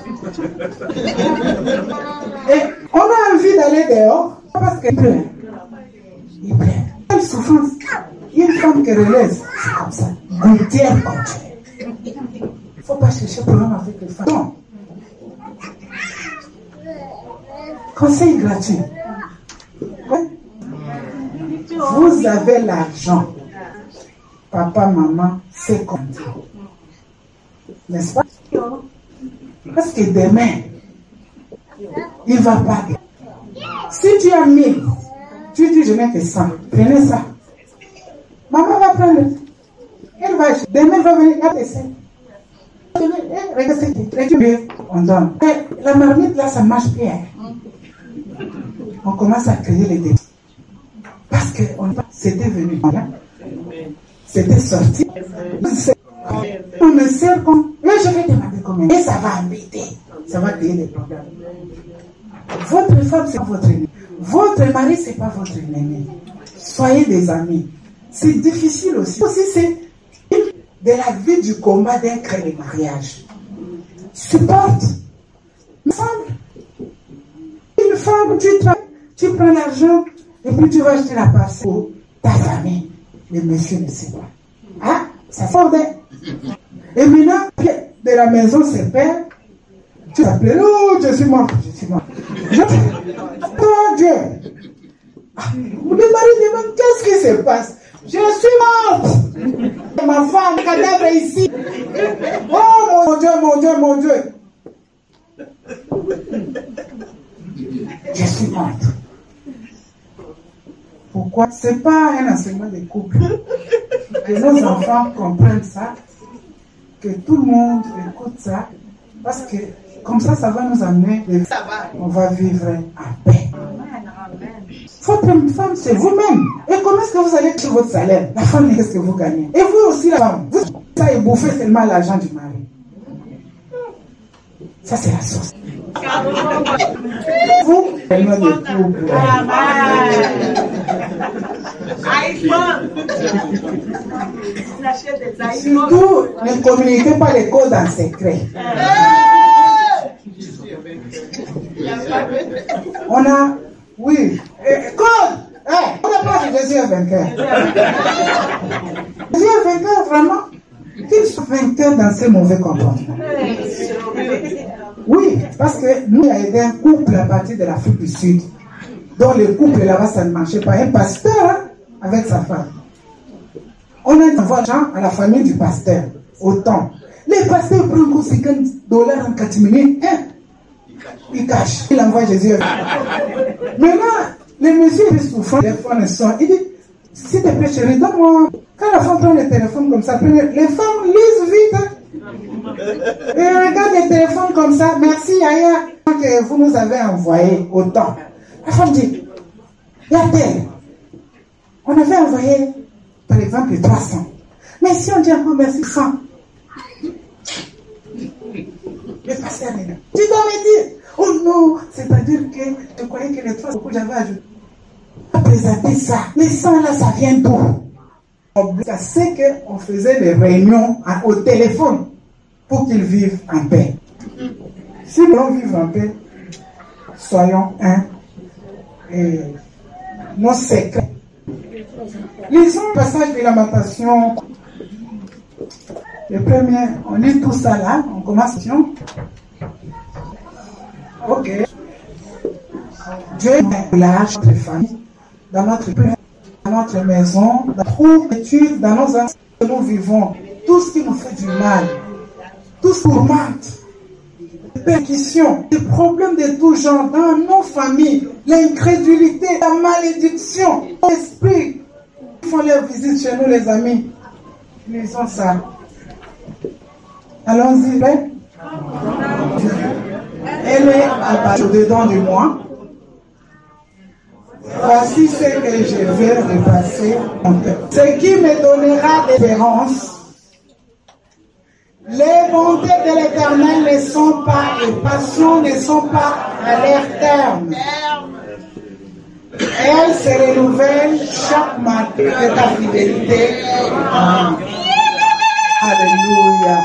[SPEAKER 3] Et on a envie d'aller dehors parce qu'il pleut. Il pleut. Quelle souffrance. Une femme qui relève, c'est comme ça. Gouttière continue. Il ne faut pas chercher problème avec les femmes. Non. Conseil gratuit. Vous avez l'argent. Papa, maman, c'est compté. N'est-ce pas? Parce que demain, il va pas. Si tu as 1000, tu dis je n'ai que 100. Prenez ça. Maman va prendre. Elle va. Demain, elle va venir. Elle essaie. Regarde, on donne. Et la marmite là, ça marche bien. On commence à créer les débats. Parce que c'était venu. C'était sorti. On me sert comme. Mais je vais demander combien. Et ça va embêter. Ça va créer des problèmes. Votre femme, c'est pas votre ennemi. Votre mari, c'est pas votre ennemi. Soyez des amis. C'est difficile aussi. Aussi, c'est de la vie du combat d'un créé de mariage. Supporte. Une femme, tu prends l'argent et puis tu vas acheter la parcelle pour ta famille. Le monsieur ne sait pas. Ah, ça sort d'un. Et maintenant, de la maison se perd. Tu t'appelles, oh, je suis mort. Oh Dieu. Le mari demande, qu'est-ce qui se passe? Je suis morte. Ma femme, cadavre ici. Oh mon Dieu, mon Dieu, mon Dieu. Je suis morte. Pourquoi? Ce n'est pas un enseignement de couple. Que nos enfants comprennent ça, que tout le monde écoute ça, parce que comme ça va nous amener, on va vivre en paix. Votre femme, c'est vous-même. Et comment est-ce que vous allez sur votre salaire? La femme, qu'est-ce que vous gagnez? Et vous aussi, la femme, vous allez bouffer seulement l'argent du mari. Ça, c'est la sauce. Vous, tellement de couple. Surtout, ne communiquez pas les codes en secret. On a, oui, code. On n'a pas de Jésus est vainqueur. Jésus est vainqueur, vraiment. Qu'il soit vainqueur dans ces mauvais comportements. Oui, parce que nous, il y a aidé un couple à partir de l'Afrique du Sud, dont le couple là-bas, ça ne marchait pas. Un pasteur hein, avec sa femme. On a envoyé l'argent à la famille du pasteur, autant. Les pasteurs prennent $50 en 4 minutes. Hein? Il cache. Il envoie Jésus. Maintenant, le monsieur est souffrant. Les téléphone sonne. Il dit, s'il te plaît, chérie, donne-moi. Quand la femme prend le téléphone comme ça, les femmes lisent vite. Et regarde le téléphone comme ça. Merci, Yaya, que vous nous avez envoyé autant. La femme dit, il y a tel. On avait envoyé, par exemple, 300. Mais si on dit encore merci 100. Le pasteur est là. Tu dois me dire, oh non, c'est-à-dire que je croyais que les 300 que j'avais ajouté. On a présenté ça. Les 100 là, ça vient d'où? Ça c'est qu'on faisait des réunions au téléphone pour qu'ils vivent en paix. Si nous voulons vivre en paix, soyons un et nos secrets. Lisons le passage de Lamentation. Le premier, on lit tout ça là, on commence. Ok. Dieu lâche notre famille, dans notre peuple, dans notre maison, dans notre étude, dans nos enfants que nous vivons, tout ce qui nous fait du mal, tout ce qui nous tourmente, les persécutions, les problèmes de tout genre dans nos familles, l'incrédulité, la malédiction, l'esprit. Ils font leur visite chez nous, les amis. Lisons ça. Allons-y, hein? Elle est abattue au-dedans de moi. Voici ce que je vais repasser. Ce qui me donnera l'espérance. Les bontés de l'Éternel ne sont pas, les passions ne sont pas à leur terme. Elles se renouvellent chaque matin de ta fidélité. Amen. Alléluia.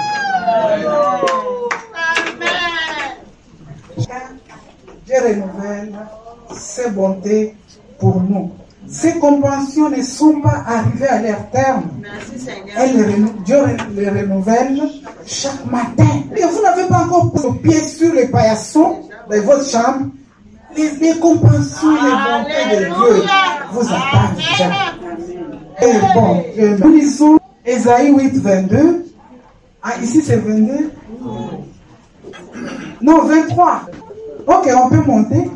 [SPEAKER 3] Dieu renouvelle ses bontés pour nous. Ces compassions ne sont pas arrivées à leur terme. Dieu les renouvelle chaque matin. Et vous n'avez pas encore posé le pied sur les paillassons de votre chambre. Les compassions, les bontés de Dieu vous attendent déjà. Et bon, nous lisons Ésaïe 8, 22. Ah, ici c'est 22. Non, 23. Ok, on peut monter.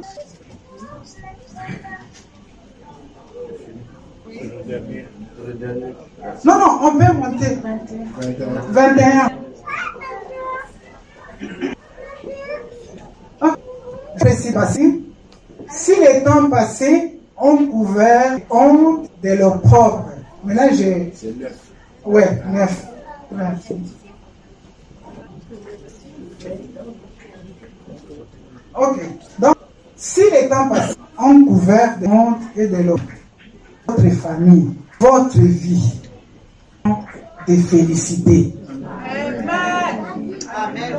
[SPEAKER 3] Non, on peut monter. 21. Précis passé. Si les temps passés ont couvert honte de leur propre. Mais là, j'ai. Ouais, 9. Ok. Donc, si les temps passés ont couvert de honte et de leur votre famille, votre vie, de félicité. Amen.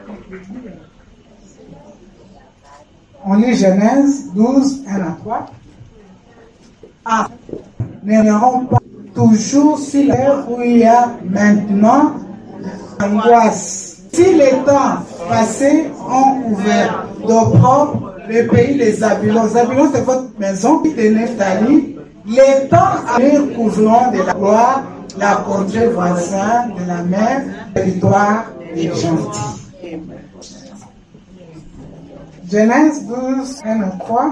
[SPEAKER 3] On lit Genèse 12, 1 à 3. Ah, n'iront pas toujours sur l'air où il y a maintenant angoisse. Si les temps passés ont ouvert d'opprobre le pays des Zabulon. Zabulon, c'est votre maison, puis de Nephtali. Les temps à venir couvriront de la gloire la contrée voisine de la mer, territoire des gentils. Genèse 12, 1 à 3.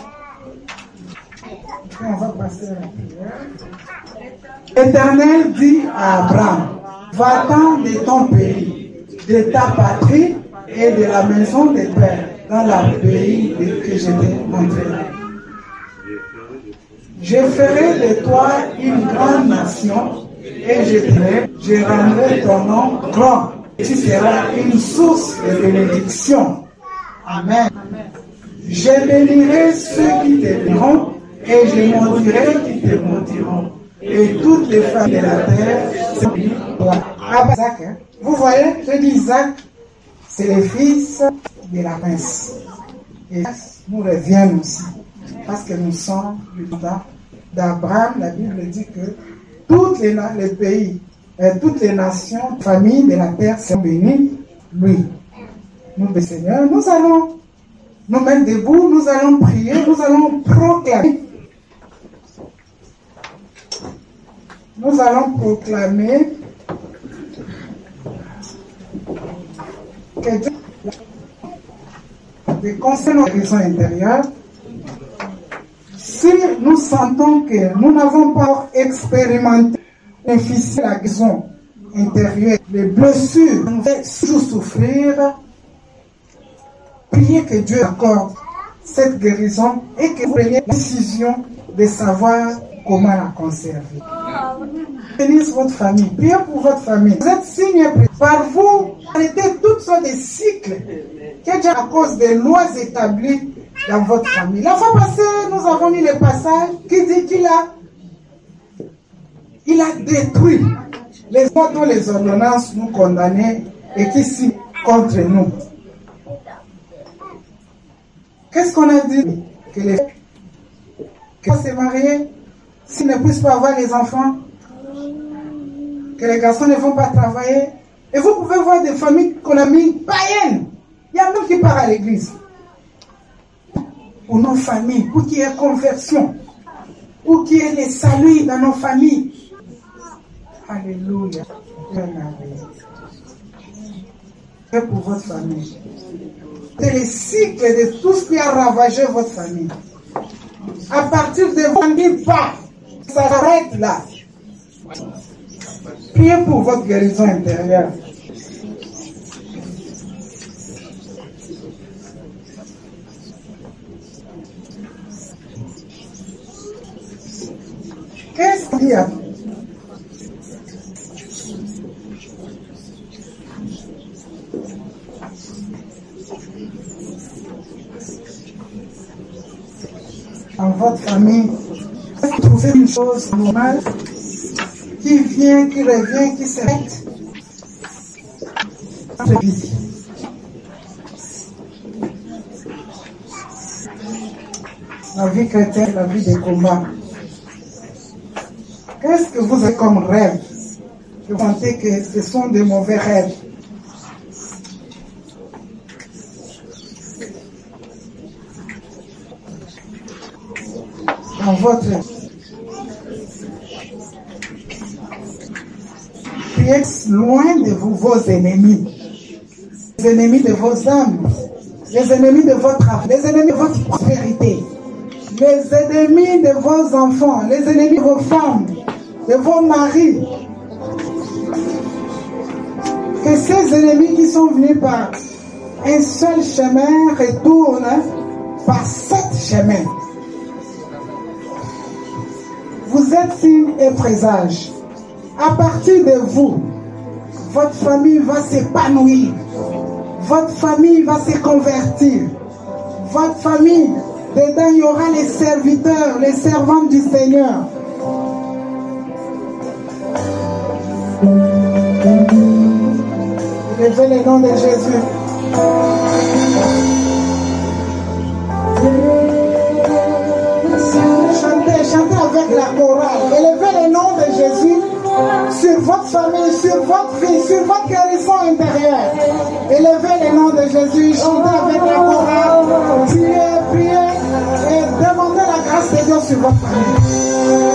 [SPEAKER 3] Et on va passer à la prière. L'Éternel dit à Abraham, va-t'en de ton pays, de ta patrie et de la maison des pères, dans le pays que je t'ai montré. Je ferai de toi une grande nation et je rendrai ton nom grand. Tu seras une source de bénédiction. Amen. Je bénirai ceux qui te béniront et je maudirai qui te maudiront. Et toutes les femmes de la terre seront toi. Isaac, hein? Vous voyez, je dis Isaac, c'est le fils de la pince. Et nous revient aussi. Parce que nous sommes du temps d'Abraham. La Bible dit que tous les pays, toutes les nations, familles de la terre sont bénies. Lui. Nous, le Seigneur, nous allons nous mettre debout, nous allons prier, nous allons proclamer. Nous allons proclamer que Dieu, concernant la guérison intérieure, si nous sentons que nous n'avons pas expérimenté bénéficier de la guérison intérieure, les blessures nous font toujours souffrir, priez que Dieu accorde cette guérison et que vous preniez la décision de savoir comment la conserver. Bénisse votre famille, priez pour votre famille. Vous êtes signé par vous, arrêtez toutes sortes de cycles qui est à cause des lois établies dans votre famille. La fois passée, nous avons lu le passage qui dit qu'il a détruit les lois dont les ordonnances nous condamnaient et qui signent contre nous. Qu'est-ce qu'on a dit? Que Qui va se marier s'ils ne puissent pas avoir les enfants, que les garçons ne vont pas travailler. Et vous pouvez voir des familles qu'on a mis païennes. Il y a même qui part à l'église. Pour nos familles, pour qu'il y ait conversion, pour qu'il y ait les saluts dans nos familles. Alléluia. Et pour votre famille. C'est le cycle de tout ce qui a ravagé votre famille. À partir de vendredi pas, ça s'arrête là. Priez pour votre guérison intérieure. Qu'est-ce qu'il y a? Dans votre famille, vous trouvez une chose normale qui vient, qui revient, qui s'arrête. La vie chrétienne, la vie des combats. Qu'est-ce que vous avez comme rêve? Vous sentez que ce sont des mauvais rêves. Dans votre priez loin de vous vos ennemis, les ennemis de vos âmes, les ennemis de votre âme, les ennemis de votre prospérité, les ennemis de vos enfants, les ennemis de vos femmes, de vos maris. Que ces ennemis qui sont venus par un seul chemin retournent par 7 chemins. Vous êtes signe et présage. À partir de vous, votre famille va s'épanouir. Votre famille va se convertir. Votre famille, dedans, il y aura les serviteurs, les servantes du Seigneur. Élevez le nom de Jésus. Chantez avec la chorale. Élevez le nom de Jésus sur votre famille, sur votre vie, sur votre guérison intérieure. Élevez le nom de Jésus. Chantez avec la chorale. Priez, priez et demandez la grâce de Dieu sur votre famille.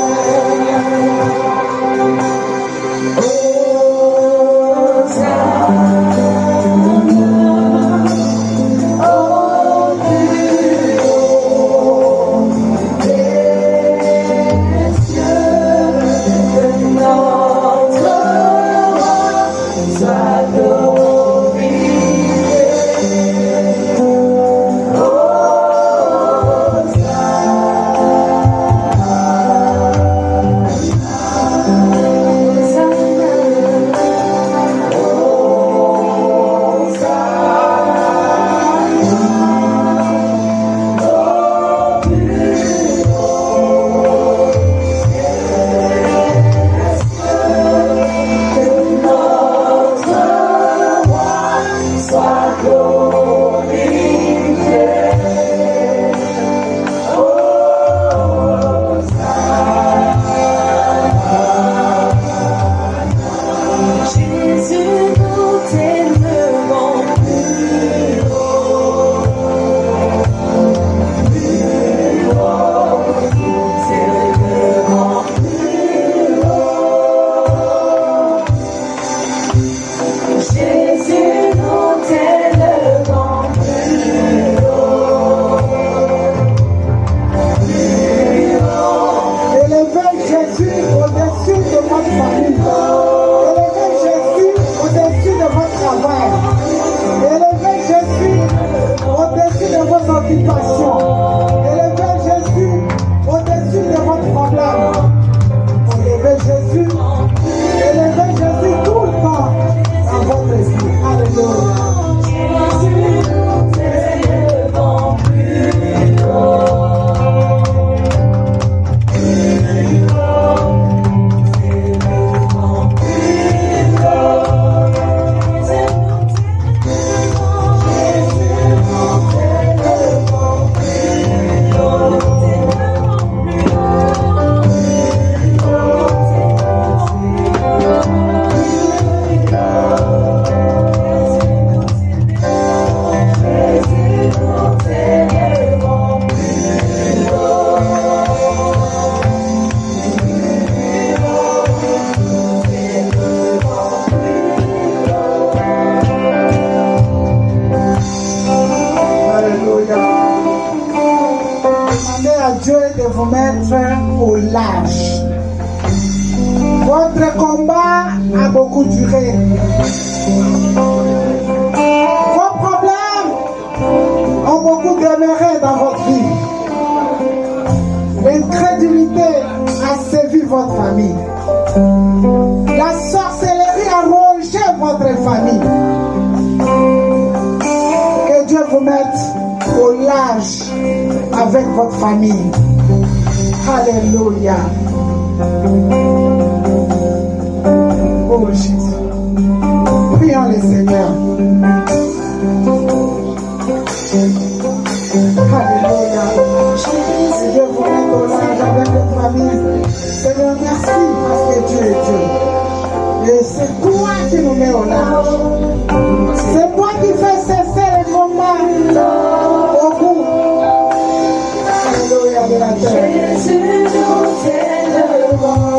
[SPEAKER 3] large. Votre combat a beaucoup duré. Vos problèmes ont beaucoup demeuré dans votre vie. L'incrédulité a sévi votre famille. La sorcellerie a rongé votre famille. Que Dieu vous mette au large avec votre famille. Alléluia. Oh Jésus. Prions le Seigneur. Alléluia. Que Dieu vous mette au large avec votre famille. Seigneur, merci parce que Dieu est Dieu. Et c'est toi qui nous mets au large. C'est toi qui fais cesser les combats au bout. Alléluia de la terre. Jésus nous est devant.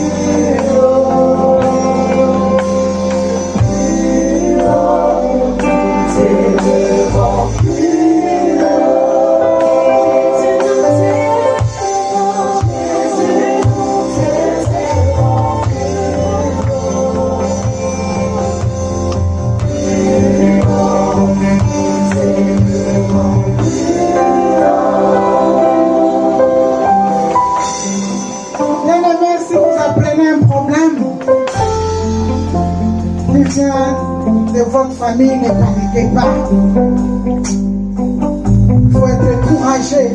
[SPEAKER 3] De votre famille, ne paniquez pas. Il faut être courageux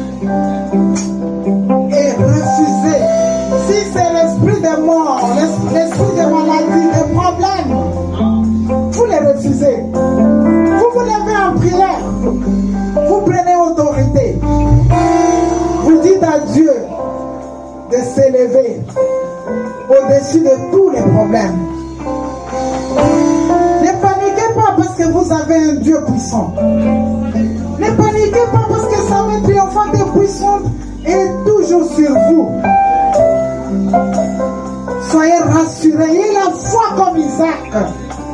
[SPEAKER 3] et refuser. Si c'est l'esprit de mort, l'esprit de maladie, de problème, vous les refusez. Vous vous levez en prière. Vous prenez autorité. Vous dites à Dieu de s'élever au-dessus de tous les problèmes. Ne paniquez pas parce que vous avez un Dieu puissant. Ne paniquez pas parce que sa main triomphante et puissante est toujours sur vous. Soyez rassurés, ayez la foi comme Isaac.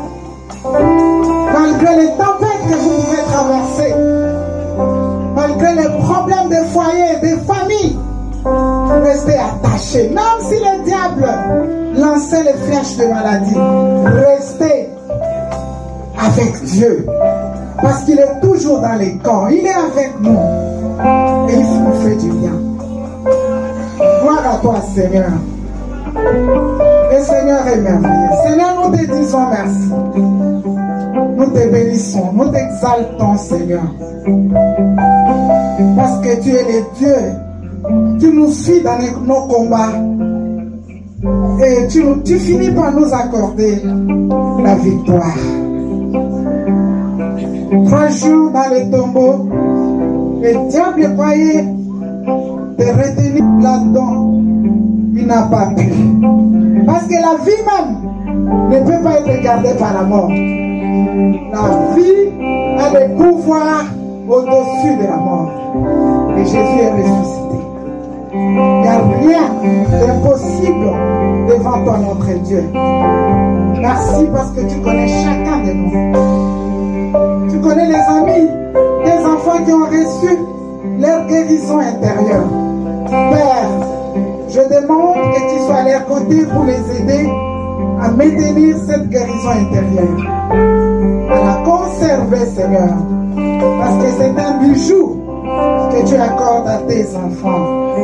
[SPEAKER 3] Malgré les tempêtes que vous pouvez traverser, malgré les problèmes des foyers, des familles, restez attachés. Même si le diable lançait les flèches de maladie, restez avec Dieu. Parce qu'il est toujours dans les camps. Il est avec nous. Et il nous fait du bien. Gloire à toi, Seigneur. Le Seigneur est merveilleux. Seigneur, nous te disons merci. Nous te bénissons. Nous t'exaltons, Seigneur. Parce que tu es le Dieu. Tu nous suis dans nos combats. Et tu finis par nous accorder la victoire. 3 jours dans le tombeau, le diable croyait te retenir là-dedans. Il n'a pas pu. Parce que la vie même ne peut pas être gardée par la mort. La vie a le pouvoir au-dessus de la mort. Et Jésus est ressuscité. Il n'y a rien d'impossible devant toi, notre Dieu. Merci parce que tu connais chacun de nous. Tu connais les amis, les enfants qui ont reçu leur guérison intérieure. Père, je demande que tu sois à leur côté pour les aider à maintenir cette guérison intérieure, à la conserver, Seigneur, parce que c'est un bijou que tu accordes à tes enfants.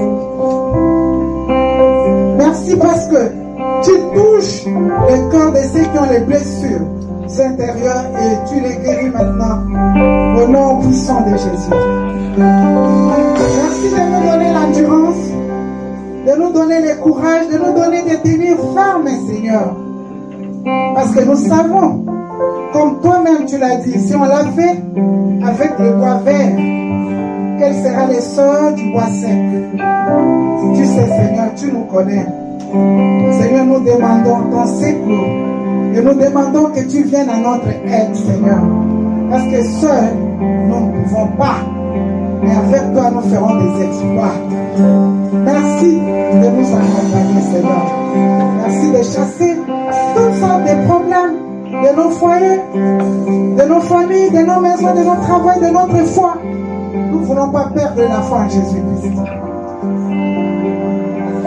[SPEAKER 3] Merci parce que tu touches le corps de ceux qui ont les blessures intérieures et tu les guéris maintenant au nom puissant de Jésus. Merci de nous donner l'endurance, de nous donner le courage, de nous donner de tenir ferme, Seigneur. Parce que nous savons, comme toi-même tu l'as dit, si on l'a fait avec le bois vert, quel sera le sort du bois sec? Tu sais, Seigneur, tu nous connais. Seigneur, nous demandons ton secours et nous demandons que tu viennes à notre aide, Seigneur. Parce que seuls, nous ne pouvons pas. Mais avec toi, nous ferons des exploits. Merci de nous accompagner, Seigneur. Merci de chasser toutes sortes de problèmes de nos foyers, de nos familles, de nos maisons, de notre travail, de notre foi. Nous ne voulons pas perdre la foi en Jésus-Christ.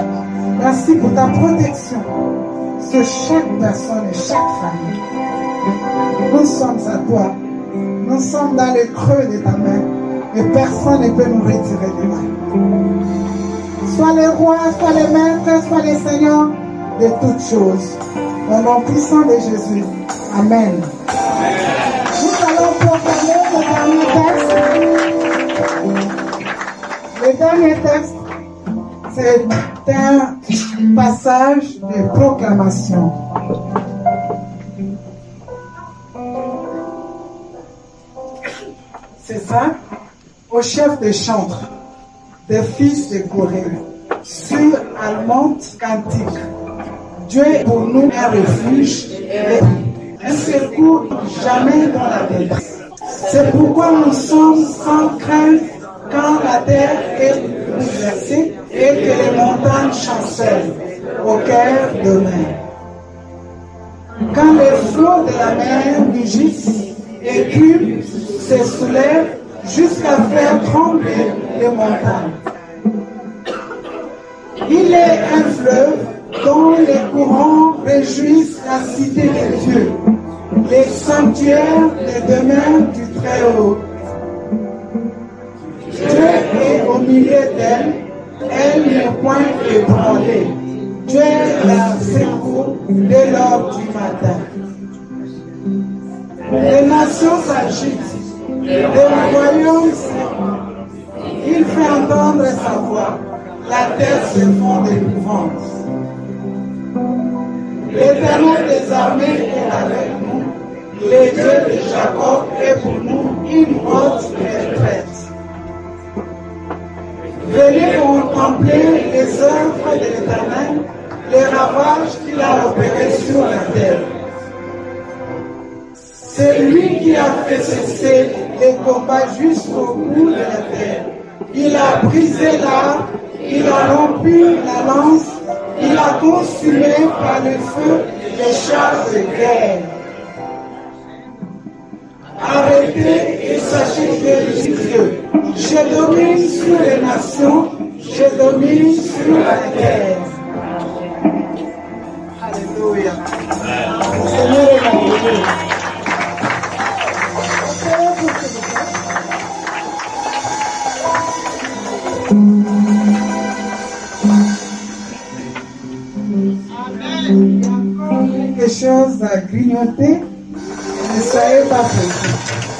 [SPEAKER 3] Merci pour ta protection sur chaque personne et chaque famille. Nous sommes à toi. Nous sommes dans le creux de ta main et personne ne peut nous retirer de là. Sois les rois, sois les maîtres, sois les seigneurs de toutes choses. Au nom puissant de Jésus. Amen. Nous allons proclamer le dernier texte. C'est un passage de proclamation. C'est ça, au chef des chantres, des fils de Corée, sur Allemande cantique. Dieu est pour nous un refuge et un secours jamais dans la détresse. C'est pourquoi nous sommes sans crainte quand la terre est bouleversée et que les montagnes chancellent au cœur de mer. Quand les flots de la mer mugissent et écument, se soulèvent jusqu'à faire trembler les montagnes. Il est un fleuve dont les courants réjouissent la cité de Dieu, les sanctuaires des demeures du Très-Haut. Dieu est au milieu d'elle, elle n'est point ébranlée. Dieu la secoue dès l'heure du matin. Les nations s'agitent, les royaumes s'ébranlent. Il fait entendre sa voix, la terre se fond d'épouvante. L'Éternel des armées est avec nous, le Dieu de Jacob est pour nous une haute retraite. Venez contempler les œuvres de l'Éternel, les ravages qu'il a opérés sur la terre. C'est lui qui a fait cesser les combats jusqu'au bout de la terre. Il a brisé l'arc, il a rompu la lance, il a consumé par le feu les chars de guerre. Arrêtez et sachez que je suis Dieu. Je domine sur les nations, je domine sur la terre. Alléluia. Le Seigneur est merveilleux. Il y a encore quelque chose à grignoter. Ne soyez pas pressés.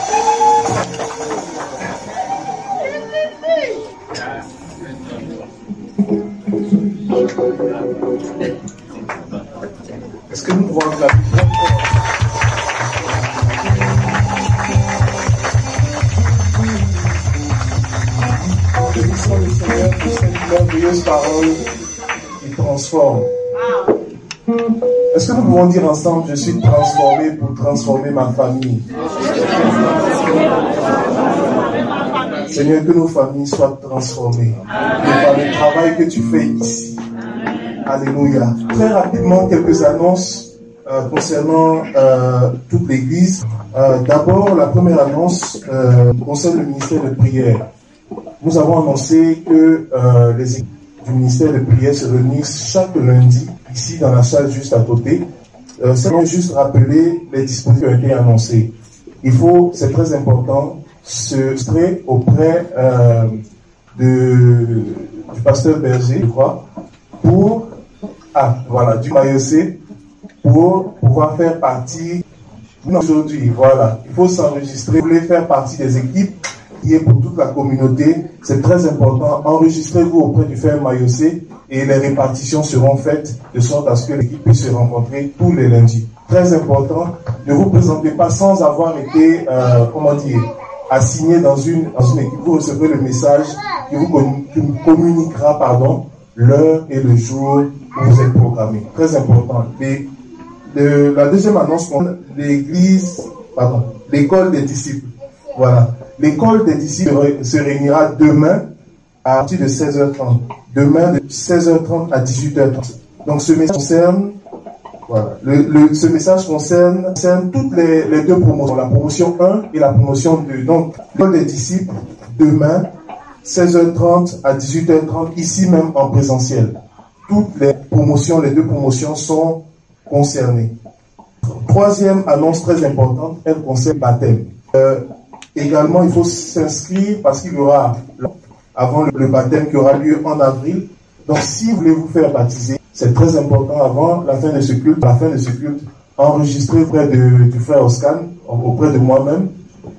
[SPEAKER 1] Est-ce que nous pouvons acclamer? Bénissons le Seigneur pour cette merveilleuse parole qui transforme. Est-ce que nous pouvons dire ensemble, je suis transformé pour transformer ma famille? Seigneur, que nos familles soient transformées. Et par le travail que tu fais ici. Alléluia. Très rapidement, quelques annonces concernant toute l'Église. D'abord, la première annonce concerne le ministère de prière. Nous avons annoncé que les équipes du ministère de prière se réunissent chaque lundi, ici dans la salle juste à côté. C'est juste rappeler les dispositifs qui ont été annoncés. C'est très important, se strer auprès du pasteur Berger, je crois, du MAIOC, pour pouvoir faire partie aujourd'hui. Voilà, il faut s'enregistrer, vous voulez faire partie des équipes qui est pour toute la communauté. C'est très important. Enregistrez-vous auprès du frère MAIOC et les répartitions seront faites de sorte à ce que l'équipe puisse se rencontrer tous les lundis. Très important, ne vous présentez pas sans avoir été, assigné dans une équipe. Vous recevrez le message qui vous communiquera, l'heure et le jour où vous êtes programmé. Très important. La deuxième annonce, l'école des disciples. Voilà. L'école des disciples se réunira demain à partir de 16h30. Demain de 16h30 à 18h30. Donc ce message concerne, ce message concerne toutes les deux promotions, la promotion 1 et la promotion 2. Donc l'école des disciples demain 16h30 à 18h30 ici même en présentiel. toutes les promotions, les 2 promotions sont concernées. Troisième annonce très importante, elle concerne le baptême. Également, il faut s'inscrire parce qu'il y aura, avant le baptême qui aura lieu en avril. Donc, si vous voulez vous faire baptiser, c'est très important avant la fin de ce culte. À la fin de ce culte, enregistrez auprès du frère Oscan, auprès de moi-même,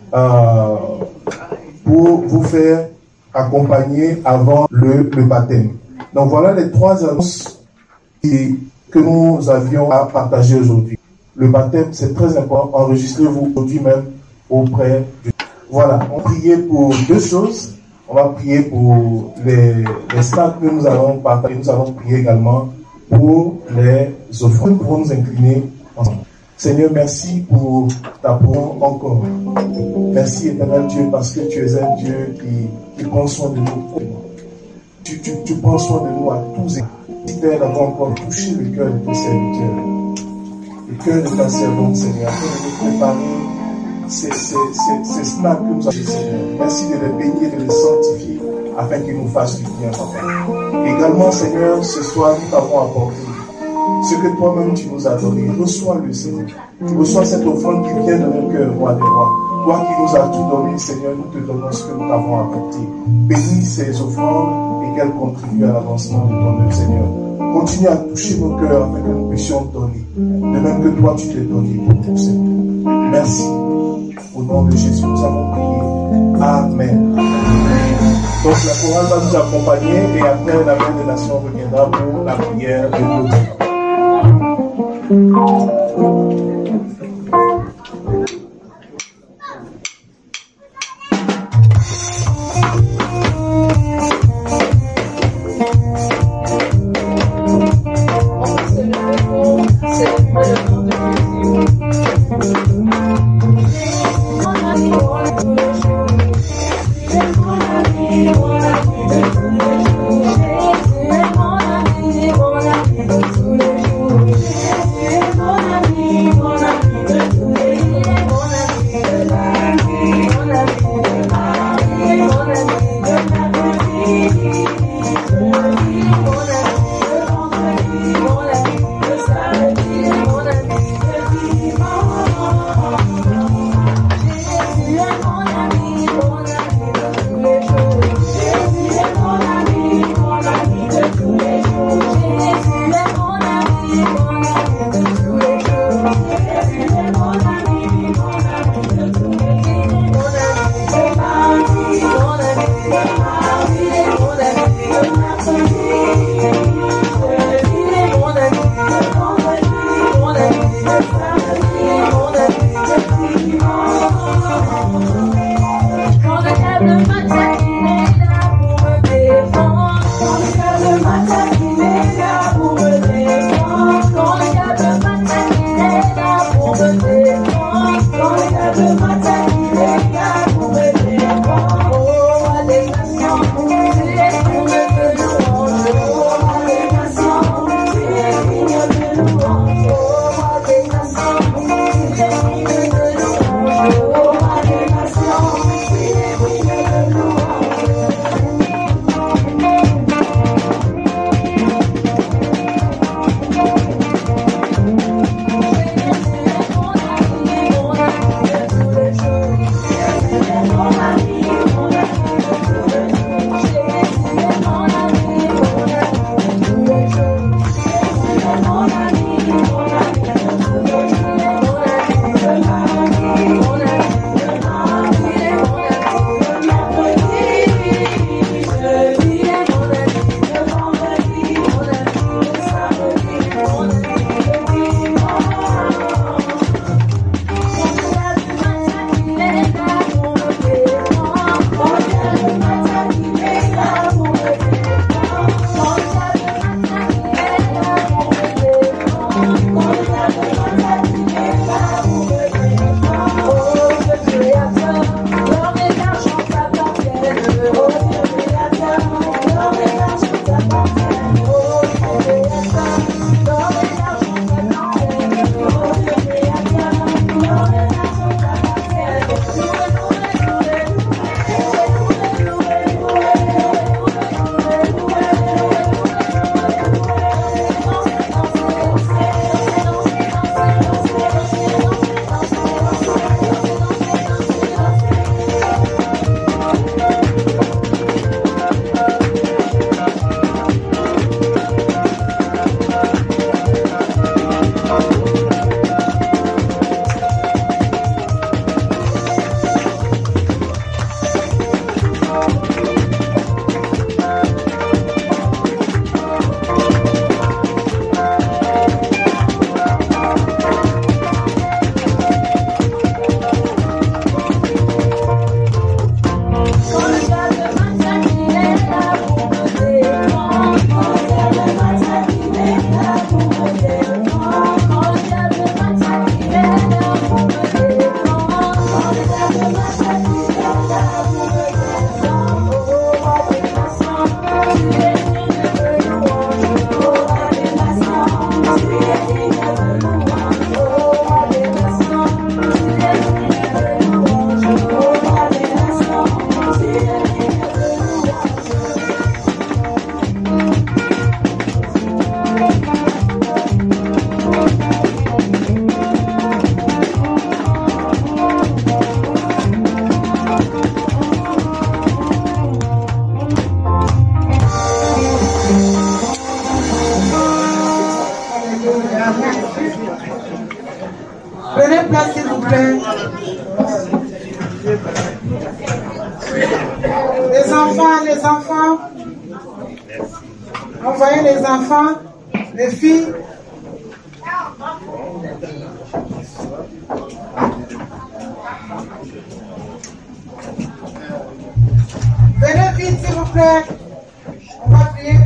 [SPEAKER 1] pour vous faire accompagner avant le baptême. Donc, voilà les 3 annonces que nous avions à partager aujourd'hui. Le baptême, c'est très important. Enregistrez-vous aujourd'hui même auprès du... Voilà, on priait pour 2 choses. On va prier pour les stades que nous allons partager. Nous allons prier également pour les offrandes. Nous pouvons nous incliner ensemble. Seigneur, merci pour ta parole encore. Merci, éternel Dieu, parce que tu es un Dieu qui prend soin de nous. Tu prends soin de nous à tous et tous. Père, d'avoir encore touché le cœur de tes serviteurs. Le cœur de ta servante, Seigneur, afin de nous préparer ces snacks que nous avons, Seigneur. Merci de les bénir, de les sanctifier, afin qu'ils nous fassent du bien, Papa. Également, Seigneur, ce soir, nous t'avons apporté ce que toi-même tu nous as donné. Reçois-le, Seigneur. Reçois cette offrande qui vient de mon cœur, roi des rois. Toi qui nous as tout donné, Seigneur, nous te donnons ce que nous t'avons apporté. Bénis ces offrandes et qu'elles contribuent à l'avancement de ton œuvre, Seigneur. Continue à toucher nos cœurs afin que nous puissions donner. De même que toi, tu t'es donné pour nous, Seigneur. Merci. Au nom de Jésus, nous avons prié. Amen. Donc la chorale va nous accompagner et après la mère des nations reviendra pour la prière de Dieu.
[SPEAKER 5] Mon ami,
[SPEAKER 3] place, s'il vous plaît. Les enfants. Envoyez les enfants, les filles. Venez vite, s'il vous plaît. On va prier.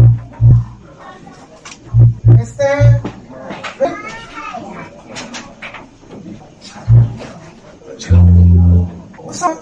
[SPEAKER 3] Esther. Où sont...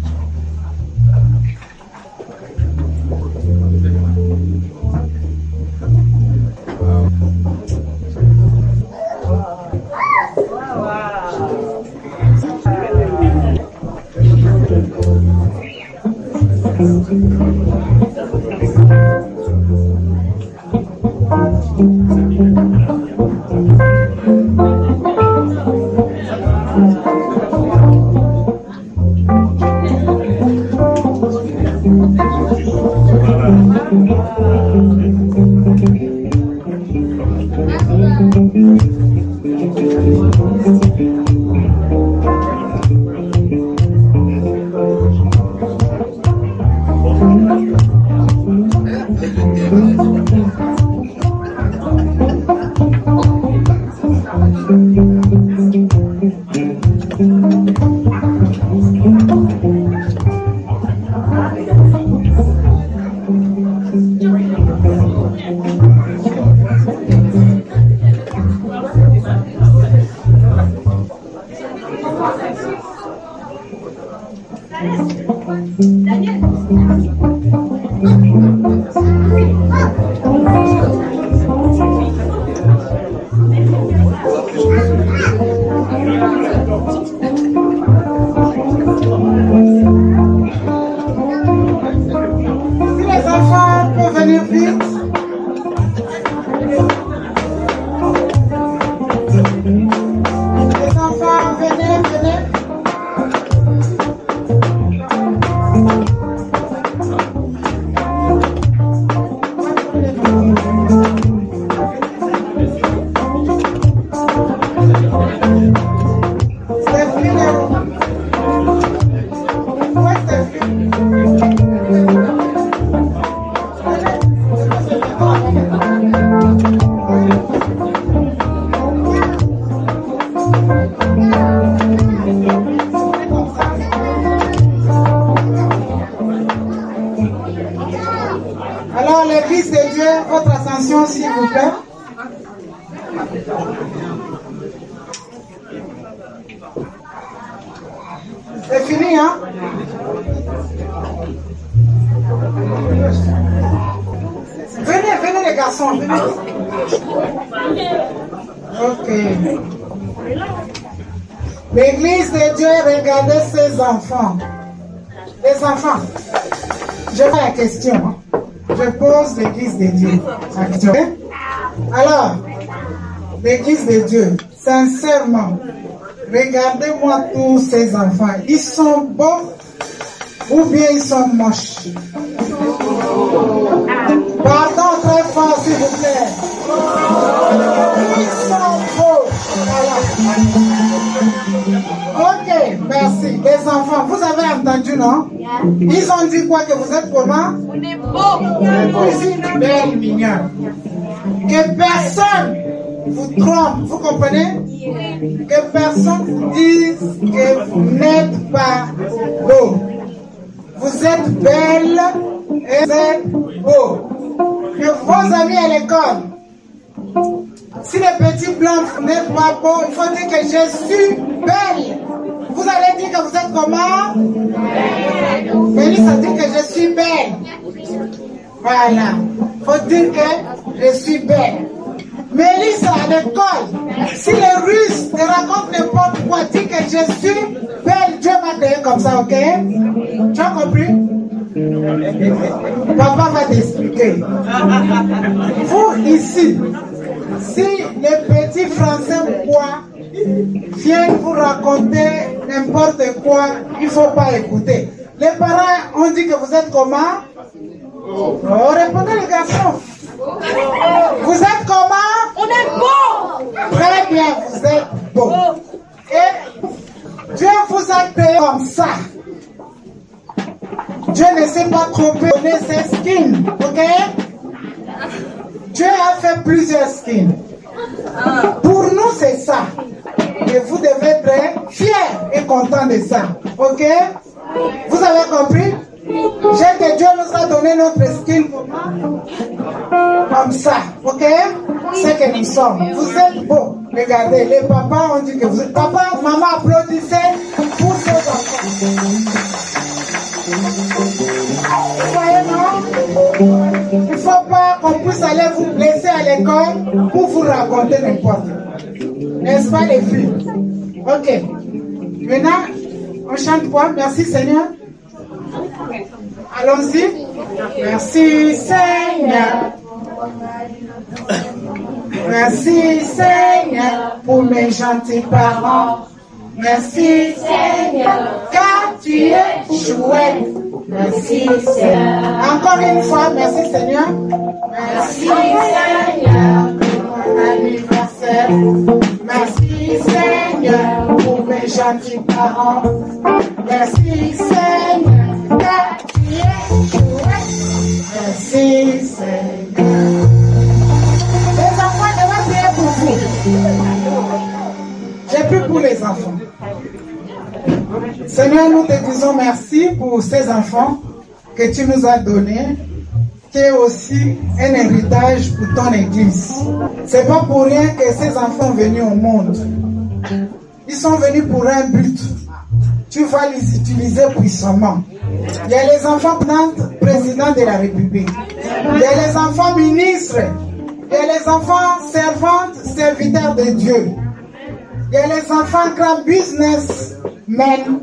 [SPEAKER 3] Alors, l'Église de Dieu, votre attention, s'il vous plaît. C'est fini, hein? Venez les garçons, venez. Ok. L'Église de Dieu, regardez ses enfants. Les enfants, je fais la question. Hein? Je pose l'Église de Dieu. Alors, l'Église de Dieu, sincèrement, regardez-moi tous ces enfants. Ils sont beaux ou bien ils sont moches? Pardon très fort, s'il vous plaît. Ils sont beaux. Voilà. Ok, merci. Les enfants, vous avez entendu, non? Ils ont dit quoi? Que vous êtes comment? On est beaux. Vous êtes belle, mignonne. Que personne vous trompe, vous comprenez? Que personne vous dise que vous n'êtes pas beau. Vous êtes belle et vous êtes beau. Que vos amis à l'école, si les petits blancs n'êtes pas beaux, il faut dire que je suis belle. Vous allez dire que vous êtes comment? Mélissa dit que je suis belle. Voilà. Il faut dire que je suis belle. Mélissa à l'école, si les Russes te racontent n'importe quoi, dis que je suis belle, Dieu m'a créé comme ça, ok? Tu as compris? Papa va t'expliquer. Vous ici, si les petits Français ou quoi viennent vous raconter n'importe quoi, il ne faut pas écouter. Les parents ont dit que vous êtes comment? Oh, répondez les garçons. Vous êtes comment? On est beau. Très bien, vous êtes beau. Et comme ça. Dieu ne s'est pas trompé de donner ses skins, ok? Dieu a fait plusieurs skins. Pour nous, c'est ça. Et vous devez être fiers et contents de ça, ok? Vous avez compris? J'ai que Dieu nous a donné notre skin comme ça, ok? C'est que nous sommes. Vous êtes beaux. Regardez, les papas ont dit que vous êtes. Papa, maman, applaudissez pour ces enfants. Vous voyez, non? Il ne faut pas qu'on puisse aller vous blesser à l'école pour vous raconter n'importe quoi. N'est-ce pas, les filles? Ok. Maintenant, on chante quoi? Merci, Seigneur. Allons-y. Merci, Seigneur. Merci, Seigneur, pour mes gentils parents. Merci, Seigneur, car tu es chouette. Merci, Seigneur. Encore une fois, merci, Seigneur. Merci, Seigneur, pour mon anniversaire. Merci, Seigneur, pour mes gentils parents. Merci, Seigneur, car tu es chouette. Merci, Seigneur. Les enfants, je vais prier pour vous. J'ai plus pour les enfants. Seigneur, nous te disons merci pour ces enfants que tu nous as donnés, qui est aussi un héritage pour ton église. C'est pas pour rien que ces enfants sont venus au monde. Ils sont venus pour un but. Tu vas les utiliser puissamment. Il y a les enfants présidents de la République. Il y a les enfants ministres. Il y a les enfants servantes, serviteurs de Dieu. Il y a les enfants grands businessmen,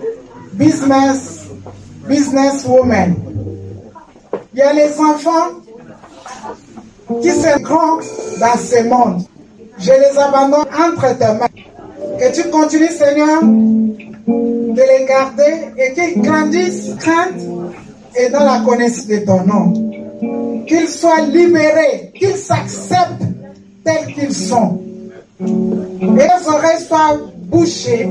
[SPEAKER 3] businesswomen. Il y a les enfants qui sont grands dans ce monde. Je les abandonne entre tes mains. Que tu continues, Seigneur, de les garder et qu'ils grandissent, crainte et dans la connaissance de ton nom. Qu'ils soient libérés, qu'ils s'acceptent tels qu'ils sont. Et leurs oreilles soient bouchées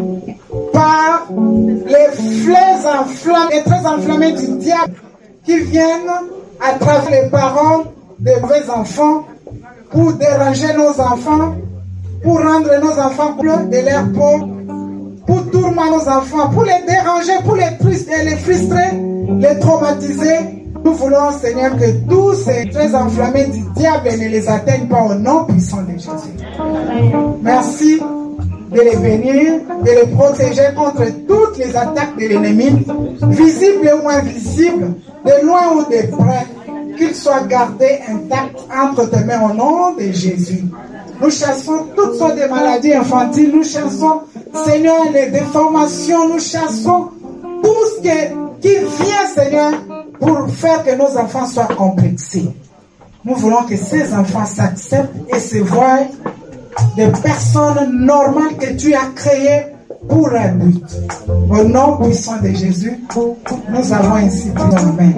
[SPEAKER 3] par les flèches enflammées, les traits enflammés du diable qui viennent à travers les paroles de mauvais enfants pour déranger nos enfants, pour rendre nos enfants bleus de leur peau, pour tourmenter nos enfants, pour les déranger, pour les frustrer, les traumatiser. Nous voulons, Seigneur, que tous ces traits enflammés du diable ne les atteignent pas au nom puissant de Jésus. Merci de les bénir, de les protéger contre toutes les attaques de l'ennemi, visibles ou invisibles, de loin ou de près, qu'ils soient gardés intacts entre tes mains au nom de Jésus. Nous chassons toutes sortes de maladies infantiles, nous chassons, Seigneur, les déformations, nous chassons tout ce qui vient, Seigneur, pour faire que nos enfants soient complexés. Nous voulons que ces enfants s'acceptent et se voient des personnes normales que tu as créées pour un but. Au nom puissant de Jésus, nous avons ainsi dit Amen.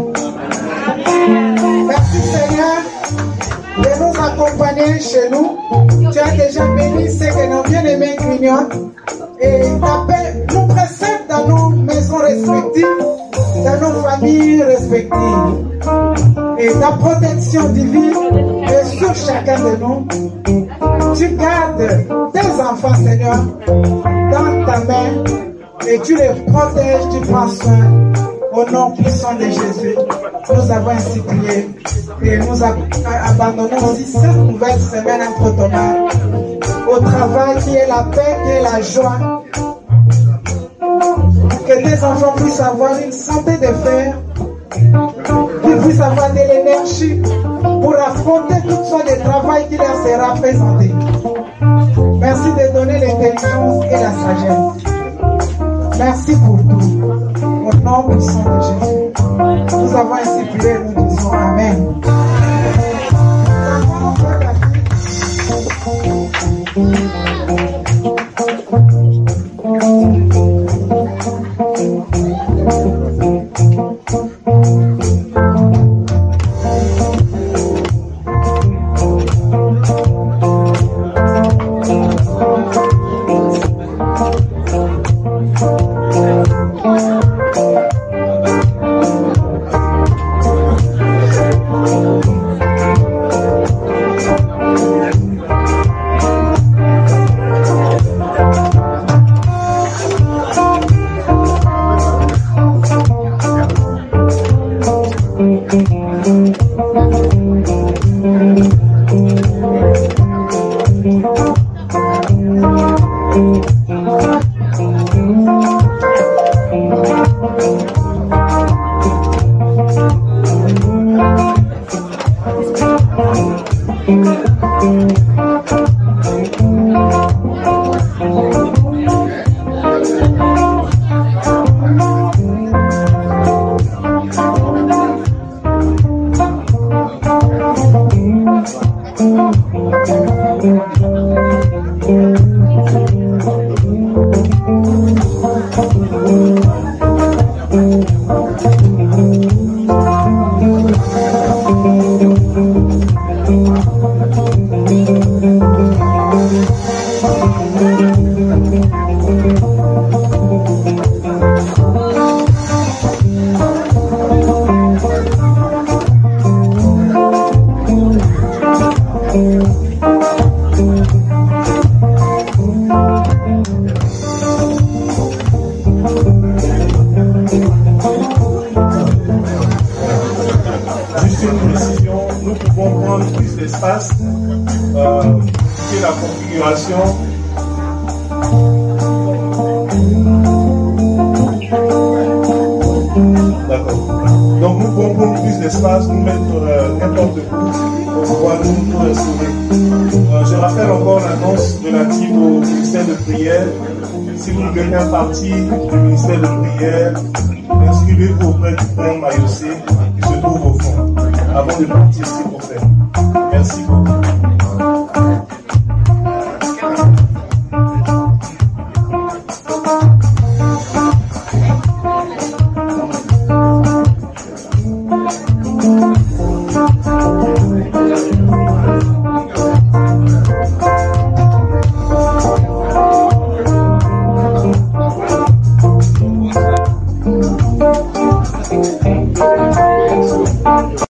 [SPEAKER 3] Merci Seigneur de nous accompagner chez nous. Tu as déjà béni ceux que nos bien-aimés grignotent et ta paix nous précède dans nos maisons respectives, dans nos familles respectives. Et ta protection divine est sur chacun de nous. Tu gardes tes enfants, Seigneur, dans ta main et tu les protèges, tu prends soin. Au nom puissant de Jésus, nous avons ainsi prié et nous abandonnons aussi cette nouvelle semaine entre ton main. Au travail qui est la paix, qui est la joie. Que tes enfants puissent avoir une santé de fer, qu'ils puissent avoir de l'énergie pour affronter toutes sortes de travail qui leur sera présenté. Merci de donner l'intelligence et la sagesse. Merci pour tout. Au nom puissant de Jésus. Nous avons ainsi prié, nous disons Amen.
[SPEAKER 1] Juste une précision, nous pouvons prendre plus d'espace, quitter la configuration. D'accord. Donc nous pouvons prendre plus d'espace, nous mettre n'importe où pour pouvoir nous restaurer. Je rappelle encore l'annonce relative au ministère de prière. Si vous voulez faire partie du ministère de prière, inscrivez-vous auprès du frère Mayosé qui se trouve au fond, avant de partir s'il vous plaît. Merci beaucoup.